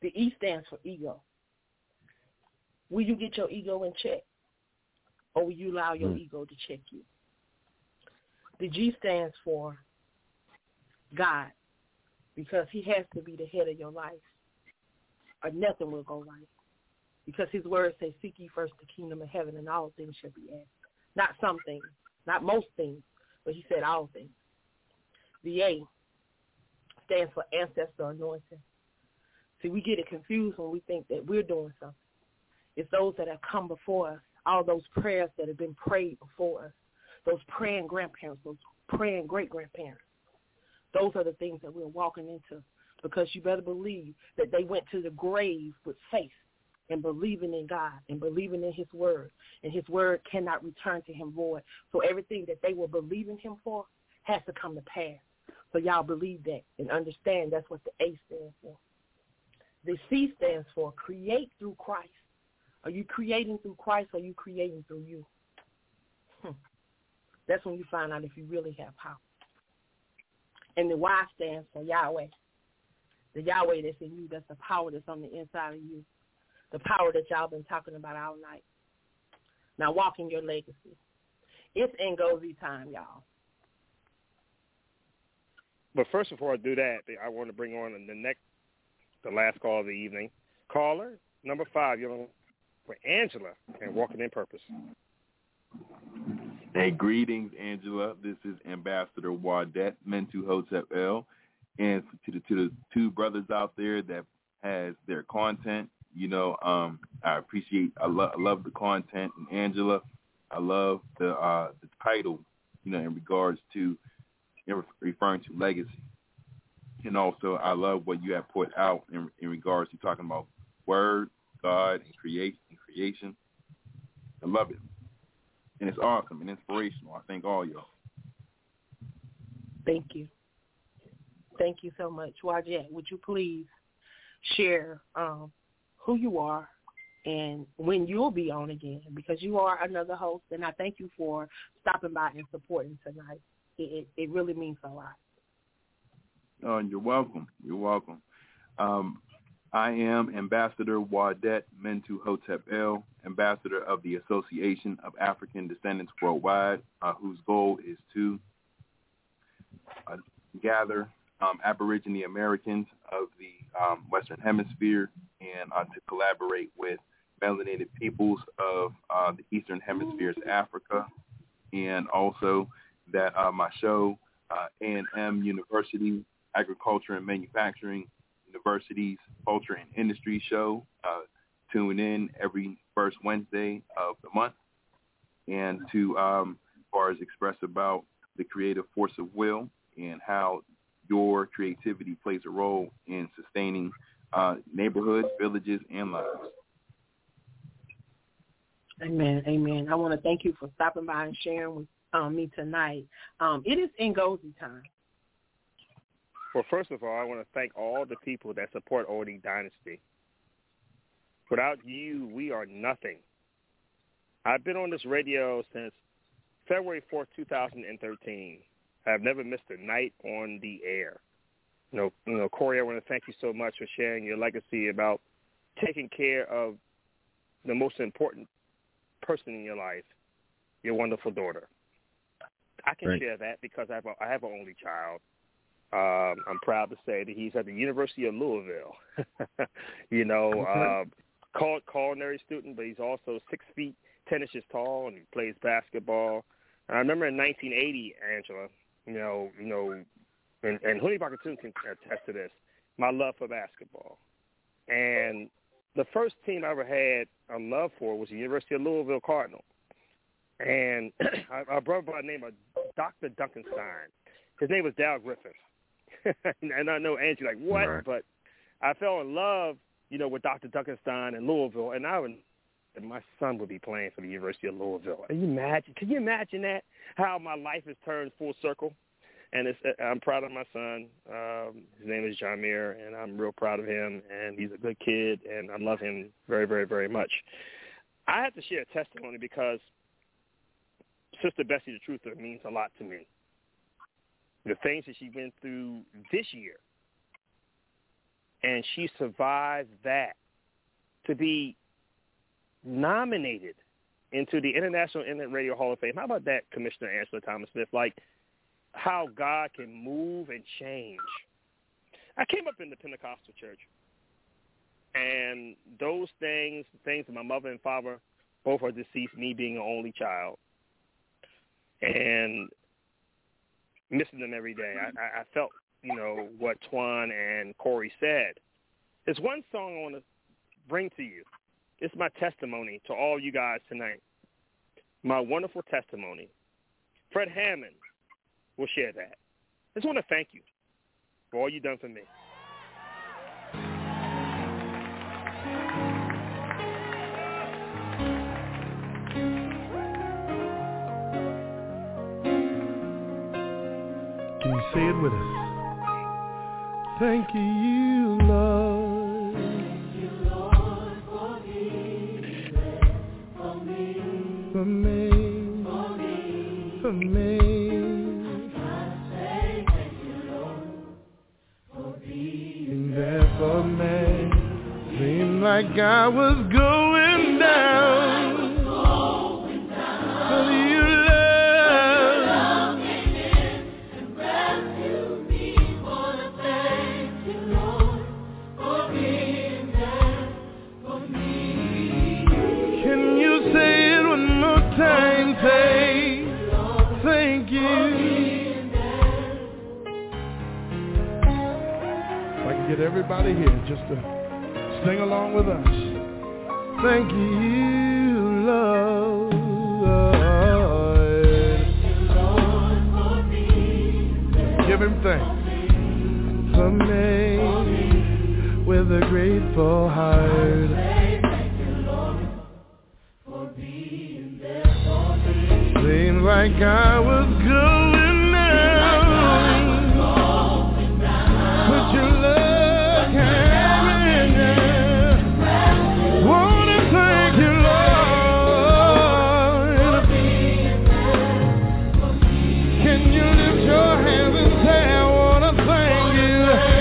The E stands for ego. Will you get your ego in check, or will you allow your mm. ego to check you? The G stands for God, because he has to be the head of your life, or nothing will go right. Because his word says, seek ye first the kingdom of heaven, and all things shall be added. Not some things, not most things, but he said all things. The A stands for ancestor anointing. See, we get it confused when we think that we're doing something. It's those that have come before us, all those prayers that have been prayed before us, those praying grandparents, those praying great-grandparents. Those are the things that we're walking into, because you better believe that they went to the grave with faith and believing in God and believing in his word, and his word cannot return to him void. So everything that they were believing him for has to come to pass. So y'all believe that and understand that's what the A stands for. The C stands for create through Christ. Are you creating through Christ, or are you creating through you? Hmm. That's when you find out if you really have power. And the Y stands for Yahweh. The Yahweh that's in you, that's the power that's on the inside of you. The power that y'all been talking about all night. Now walk in your legacy. It's Ngozi time, y'all. But first, before I do that, I want to bring on the next, the last call of the evening. Caller, number five, you're on for Angela and Walking in Purpose. Hey, greetings, Angela. This is Ambassador Wadet Mentu Hotep L. And to the, to the two brothers out there that has their content, you know, um, I appreciate, I, lo- I love the content. And Angela, I love the uh, the title, you know, in regards to in referring to legacy. And also, I love what you have put out in, in regards to talking about word, God, and create and creation. I love it. And it's awesome and inspirational. I thank all y'all. Thank you. Thank you so much. Wajet, would you please share um, who you are and when you'll be on again? Because you are another host, and I thank you for stopping by and supporting tonight. It, it, it really means a lot. Oh, you're welcome. You're welcome. Um, I am Ambassador Wadet Mentu Hotep L, Ambassador of the Association of African Descendants Worldwide, uh, whose goal is to uh, gather um, Aborigine Americans of the um, Western Hemisphere and uh, to collaborate with melanated peoples of uh, the Eastern Hemisphere's Africa, and also that uh, my show, uh, A and M University, Agriculture and Manufacturing University's Culture and Industry Show. Uh, tune in every first Wednesday of the month, and to um, as far as express about the creative force of will and how your creativity plays a role in sustaining uh, neighborhoods, villages, and lives. Amen, amen. I want to thank you for stopping by and sharing with um, me tonight. Um, it is Ngozi time. Well, first of all, I want to thank all the people that support Odi Dynasty. Without you, we are nothing. I've been on this radio since February fourth, twenty thirteen. I've never missed a night on the air. You know, you know, Corey, I want to thank you so much for sharing your legacy about taking care of the most important person in your life, your wonderful daughter. I can Right. share that because I have a, I have an only child. Um, I'm proud to say that he's at the University of Louisville. you know, Okay. uh, cul- culinary student, but he's also six feet ten inches tall, and he plays basketball. And I remember in nineteen eighty, Angela, you know, you know, and, and Honey Bakatoon can attest to this, my love for basketball. And the first team I ever had a love for was the University of Louisville Cardinal. And a brother by the name of Doctor Duncanstein. His name was Dal Griffith. And I know Andrew like, what? Right. But I fell in love, you know, with Doctor Duncanstein in Louisville, and I would, and my son would be playing for the University of Louisville. Can you imagine? Can you imagine that? How my life has turned full circle? And it's, I'm proud of my son. Um, his name is Jamir, and I'm real proud of him. And he's a good kid, and I love him very, very, very much. I have to share a testimony because Sister Bessie the Truther means a lot to me. The things that she went through this year and she survived that to be nominated into the International Internet Radio Hall of Fame. How about that, Commissioner Angela Thomas-Smith? Like, how God can move and change. I came up in the Pentecostal church, and those things, things that my mother and father both are deceased, me being an only child, and missing them every day. I, I, I felt, you know, what Twan and Corey said. There's one song I want to bring to you. It's my testimony to all you guys tonight. My wonderful testimony. Fred Hammond will share that. I just want to thank you for all you've done for me. Can you say it with us? Thank you, Lord. Thank you, Lord, for being there for me. For me. For me. For me. I say thank you, Lord, for being there for me. Seemed like I was going down. Going down. But you love me and rescued me. Wanna thank you, Lord, for being there for me. Can you say it one more time? Say, thank you. If I can get everybody here just to sing along with us. Thank you, Lord. Give him thanks for me with a grateful heart. Seems like I was going down, but your love carried me. Wanna thank you, Lord. Can you lift your hands and say, I wanna thank you,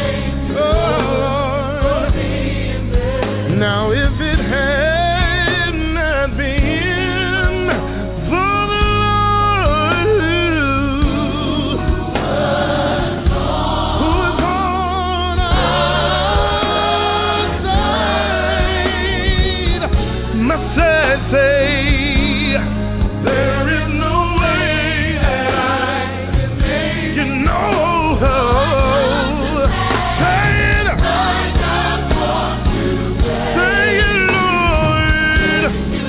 oh Lord. Now if it had not been for the Lord who was on our side, must I say, there is no way that I can make it, no. Say it. Say it, Lord.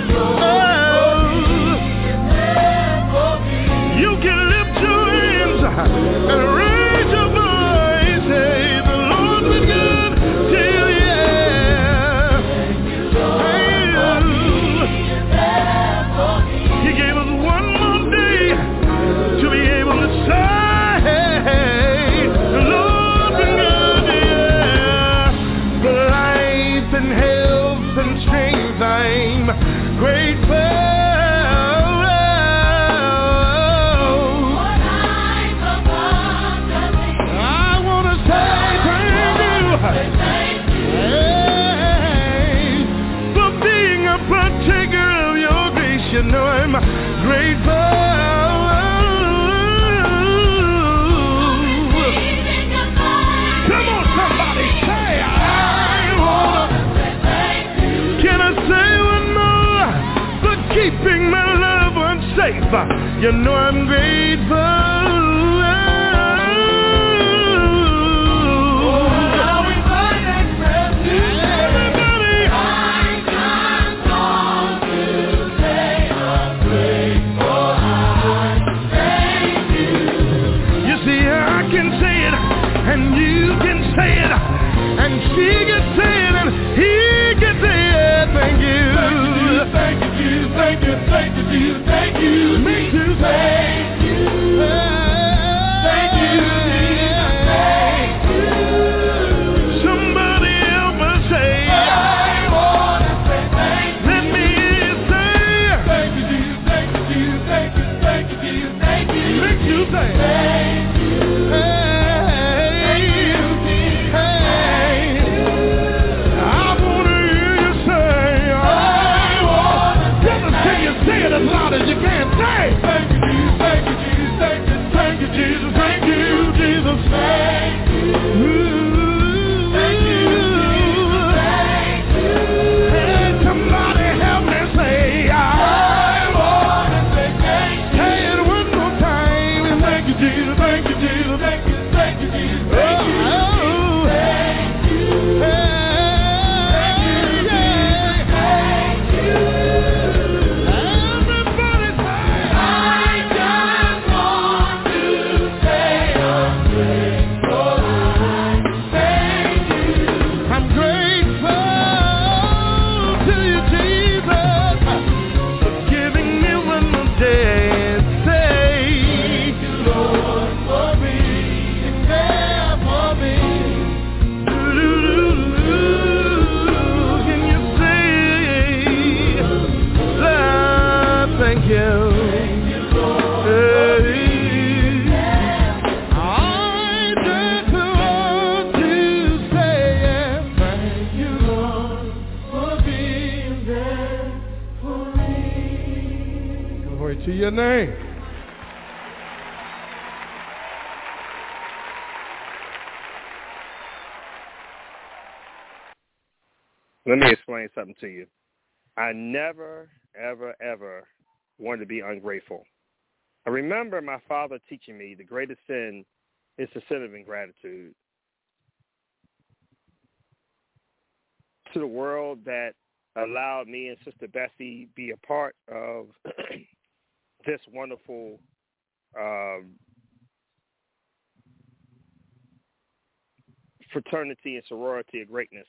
Oh, you can lift your hands and raise your voice. Say, the Lord's been good to you, yeah. He gave us one more day to be able to say, the Lord's been good, yeah. For life and health and strength, I'm grateful. I want to say thank you, hey, for being a partaker of your grace. You know I'm grateful. Come on, somebody say, I wanna. Can I say one more? For keeping my loved ones safe. You know I'm grateful. You see, I can say it, and you can say it, and she can say it, and he can say it. Thank you. Thank you, thank you, thank you, thank you, thank you. Me too. Thank you. to your name. Let me explain something to you. I never, ever, ever wanted to be ungrateful. I remember my father teaching me the greatest sin is the sin of ingratitude. To the world that allowed me and Sister Bessie be a part of this wonderful um, fraternity and sorority of greatness.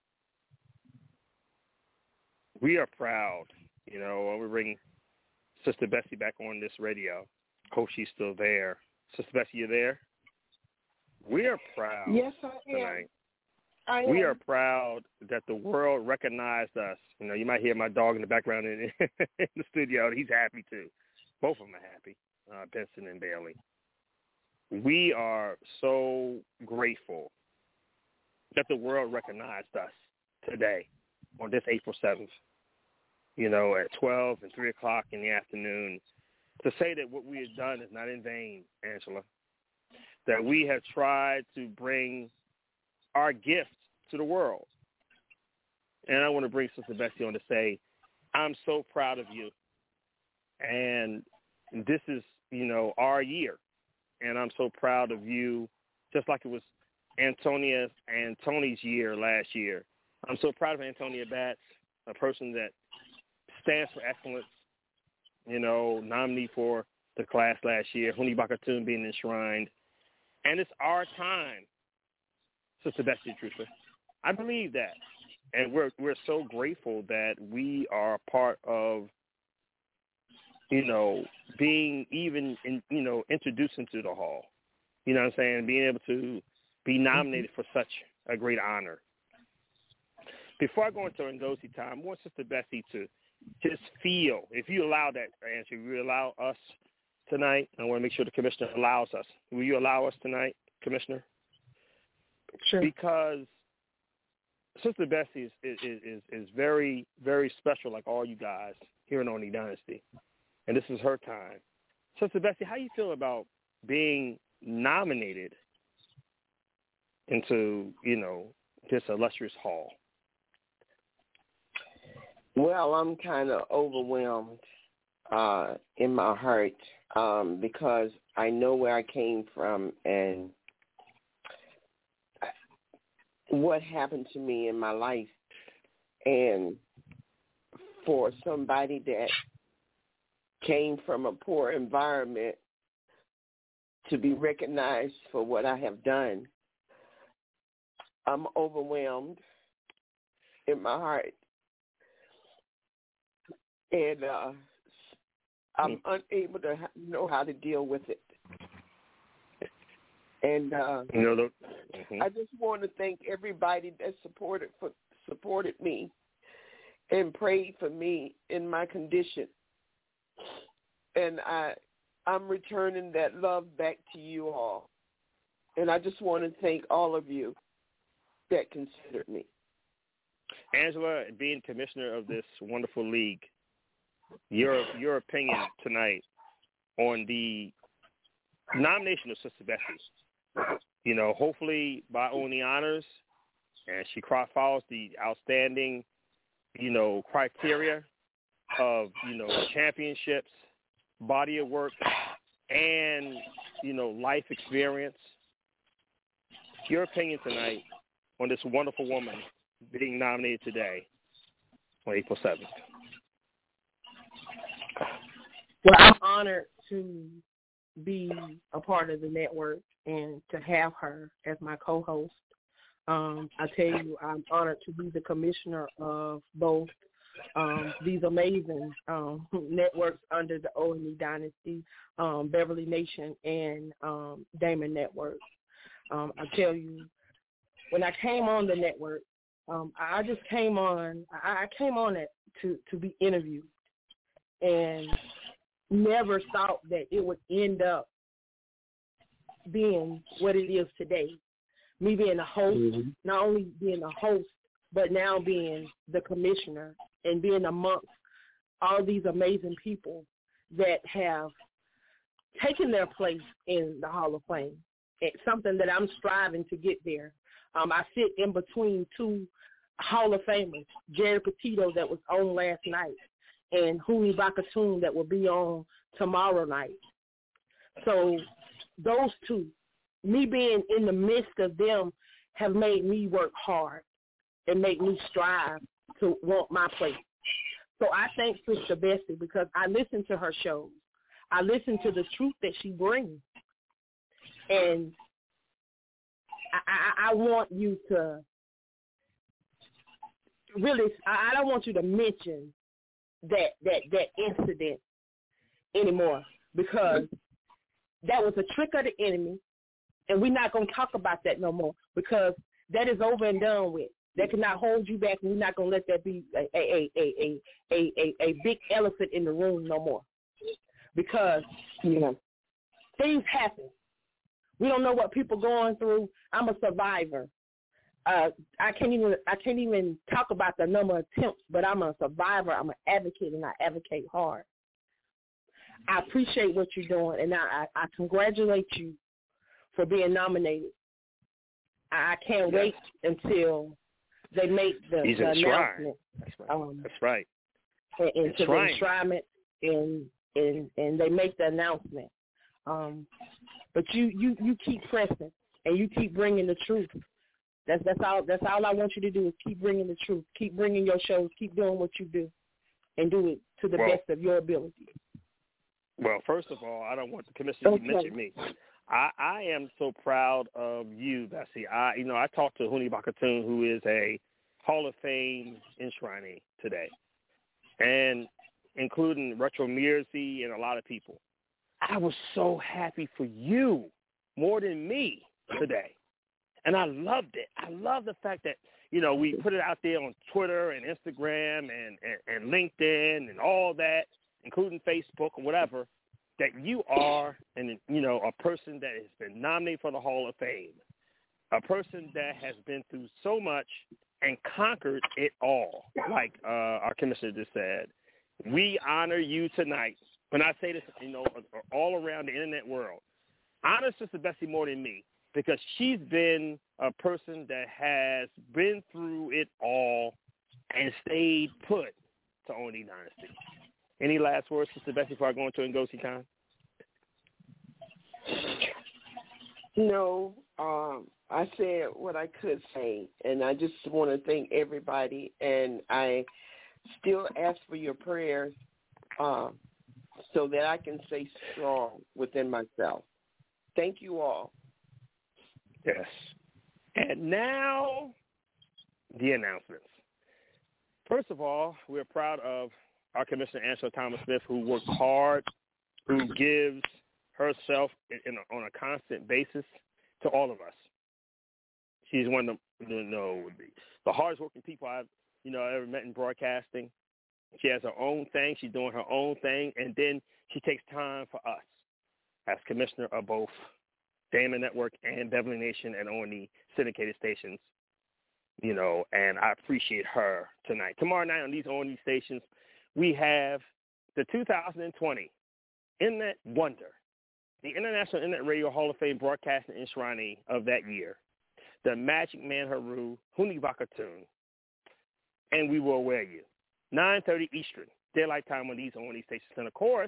We are proud, you know, when we bring Sister Bessie back on this radio. Hope she's still there. Sister Bessie, you there? We are proud. Yes, I am. Tonight. I we am. are proud that the world recognized us. You know, you might hear my dog in the background in, in the studio. He's happy too. Both of them are happy, uh, Benson and Bailey. We are so grateful that the world recognized us today on this April seventh. You know, at twelve and three o'clock in the afternoon, to say that what we have done is not in vain, Angela, that we have tried to bring our gift to the world. And I want to bring Sister Bessie on to say, I'm so proud of you. And this is, you know, our year. And I'm so proud of you, just like it was Antonia and Tony's year last year. I'm so proud of Antonia Batts, a person that stands for excellence, you know, nominee for the class last year, Huni Bakatun being enshrined. And it's our time, Sister Bessie Truther. I believe that. And we're we're so grateful that we are part of, you know, being even, in, you know, introduced into the hall. You know what I'm saying? Being able to be nominated for such a great honor. Before I go into Ngozi time, I want Sister Bessie to just feel, if you allow that, Answer, will you allow us tonight? I want to make sure the commissioner allows us. Will you allow us tonight, Commissioner? Sure. Because Sister Bessie is, is, is, is very, very special, like all you guys here in Oni Dynasty. And this is her time. Sister Bessie, how you feel about being nominated into, you know, this illustrious hall? Well, I'm kind of overwhelmed uh, in my heart um, because I know where I came from and what happened to me in my life. And for somebody that came from a poor environment to be recognized for what I have done, I'm overwhelmed in my heart. And uh, I'm unable to ha- know how to deal with it. And uh, you know, the, mm-hmm. I just want to thank everybody that supported for, supported me and prayed for me in my condition. And I, I'm returning that love back to you all. And I just want to thank all of you that considered me. Angela, being commissioner of this wonderful league, your your opinion tonight on the nomination of Sister Bessie. You know, hopefully by Oni Honors, and she follows the outstanding, you know, criteria of, you know, championships, body of work, and, you know, life experience. Your opinion tonight on this wonderful woman being nominated today on April seventh. Well, I'm honored to be a part of the network and to have her as my co-host. Um, I tell you, I'm honored to be the commissioner of both um, these amazing um, networks under the O and E Dynasty, um, Beverly Nation, and um, Damon Network. Um, I tell you, when I came on the network, um, I just came on. I came on it to to be interviewed, and never thought that it would end up being what it is today. Me being a host, mm-hmm. not only being a host, but now being the commissioner and being amongst all these amazing people that have taken their place in the Hall of Fame. It's something that I'm striving to get there. Um, I sit in between two Hall of Famers, Jerry Petito that was on last night and Huni Bakatoon that will be on tomorrow night. So those two, me being in the midst of them, have made me work hard and make me strive to want my place. So I thank Sister Bessie because I listen to her shows. I listen to the truth that she brings. And I, I, I want you to really, I, I don't want you to mention that, that, that incident anymore because that was a trick of the enemy, and we're not going to talk about that no more because that is over and done with. That cannot hold you back, and we're not going to let that be a a, a, a, a, a a big elephant in the room no more because, you know, things happen. We don't know what people are going through. I'm a survivor. Uh, I can't even I can't even talk about the number of attempts, but I'm a survivor. I'm an advocate, and I advocate hard. I appreciate what you're doing, and I, I, I congratulate you for being nominated. I, I can't yes. wait until they make the, He's the announcement. That's right. Um, That's right. And, and to the enshrinement, and, and and they make the announcement. Um, but you, you, you keep pressing, and you keep bringing the truth. That's that's all. That's all I want you to do is keep bringing the truth. Keep bringing your shows. Keep doing what you do, and do it to the well, best of your ability. Well, first of all, I don't want the commissioner okay. to mention me. I, I am so proud of you, Bessie. I, you know, I talked to Huni Bakatoon, who is a Hall of Fame enshrinee today, and including Retro Mirzi and a lot of people. I was so happy for you more than me today, and I loved it. I love the fact that, you know, we put it out there on Twitter and Instagram and, and, and LinkedIn and all that, including Facebook or whatever, that you are, and you know, a person that has been nominated for the Hall of Fame, a person that has been through so much and conquered it all, like uh, our commissioner just said. We honor you tonight. When I say this, you know, all around the internet world, honor Sister Bessie more than me because she's been a person that has been through it all and stayed put to own the dynasty. Any last words, Sister Bessie, before I go into Ngozi time? No, um, I said what I could say, and I just want to thank everybody, and I still ask for your prayers um, so that I can stay strong within myself. Thank you all. Yes. And now, the announcements. First of all, we're proud of our Commissioner Angela Thomas-Smith, who works hard, who gives herself in a, on a constant basis to all of us. She's one of the, you know, the, the hardest working people I've, you know, ever met in broadcasting. She has her own thing. She's doing her own thing. And then she takes time for us as commissioner of both Damon Network and Beverly Nation and on the syndicated stations, you know, and I appreciate her tonight. Tomorrow night on these on these stations, we have the two thousand twenty Internet Wonder, the International Internet Radio Hall of Fame broadcasting enshrinee of that year, the Magic Man Haru, Huni Bakatoon, and we will wear you. nine thirty Eastern, daylight time on these on these stations. And, of course,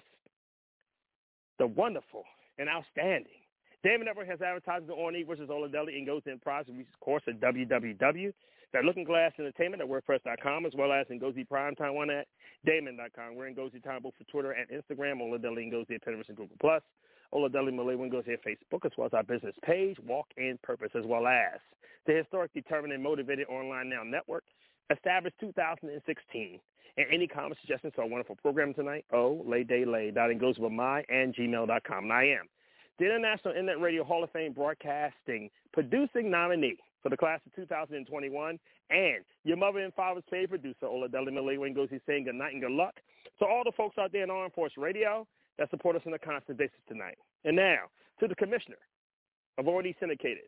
the wonderful and outstanding Damon Network has advertised the Orny versus Oladelli and goes in prize, which of course at w w w dot looking glass entertainment at wordpress dot com, as well as Ngozi Primetime one at damon dot com. We're in Ngozi Time both for Twitter and Instagram, Oladelli and Ngozi at Pinterest and Google Plus, Oladelli Malay and Ngozi at Facebook, as well as our business page, Walk in Purpose, as well as the historic, determined, and motivated Online Now Network, established two thousand sixteen. And any comments, suggestions for our wonderful program tonight, o lay day lay dot ngozi with my and gmail dot com. And I am the International Internet Radio Hall of Fame Broadcasting Producing Nominee for the class of two thousand twenty-one, and your mother and father's favorite producer, Oladelli Malewa Ngozi, saying good night and good luck to all the folks out there in Armed Force Radio that support us on a constant basis tonight. And now, to the commissioner of already syndicated,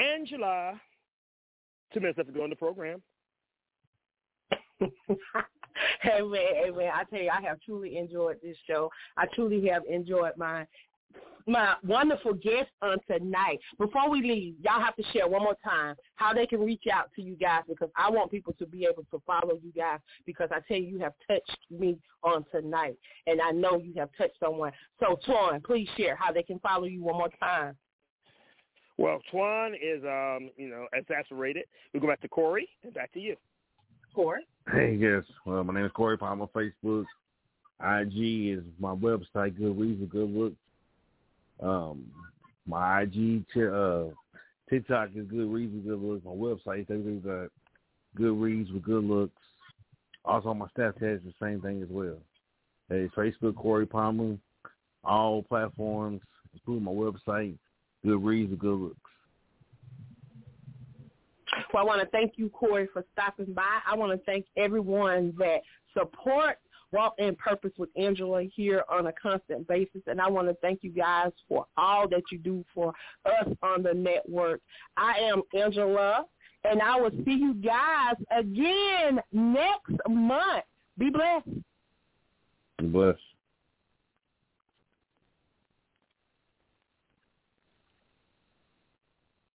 Angela, two minutes left to go on the program. Hey man, hey man, I tell you, I have truly enjoyed this show. I truly have enjoyed my my wonderful guest on tonight. Before we leave, y'all have to share one more time how they can reach out to you guys, because I want people to be able to follow you guys, because I tell you, you have touched me on tonight, and I know you have touched someone. So, Twan, please share how they can follow you one more time. Well, Twan is, um, you know, exasperated. We go back to Corey, and back to you. Corey? Hey, yes. Well, my name is Corey Palmer. Facebook. I G is my website, Good Reads with Good Looks. Um, my I G, uh, TikTok is Good Reads with Good Looks. My website is uh, Good Reads with Good Looks. Also, my Snapchat is the same thing as well. Hey, Facebook, Corey Palmer. All platforms, including my website, Good Reads with Good Looks. Well, I want to thank you, Corey, for stopping by. I want to thank everyone that support Walk in Purpose with Angela here on a constant basis. And I want to thank you guys for all that you do for us on the network. I am Angela, and I will see you guys again next month. Be blessed. Be blessed.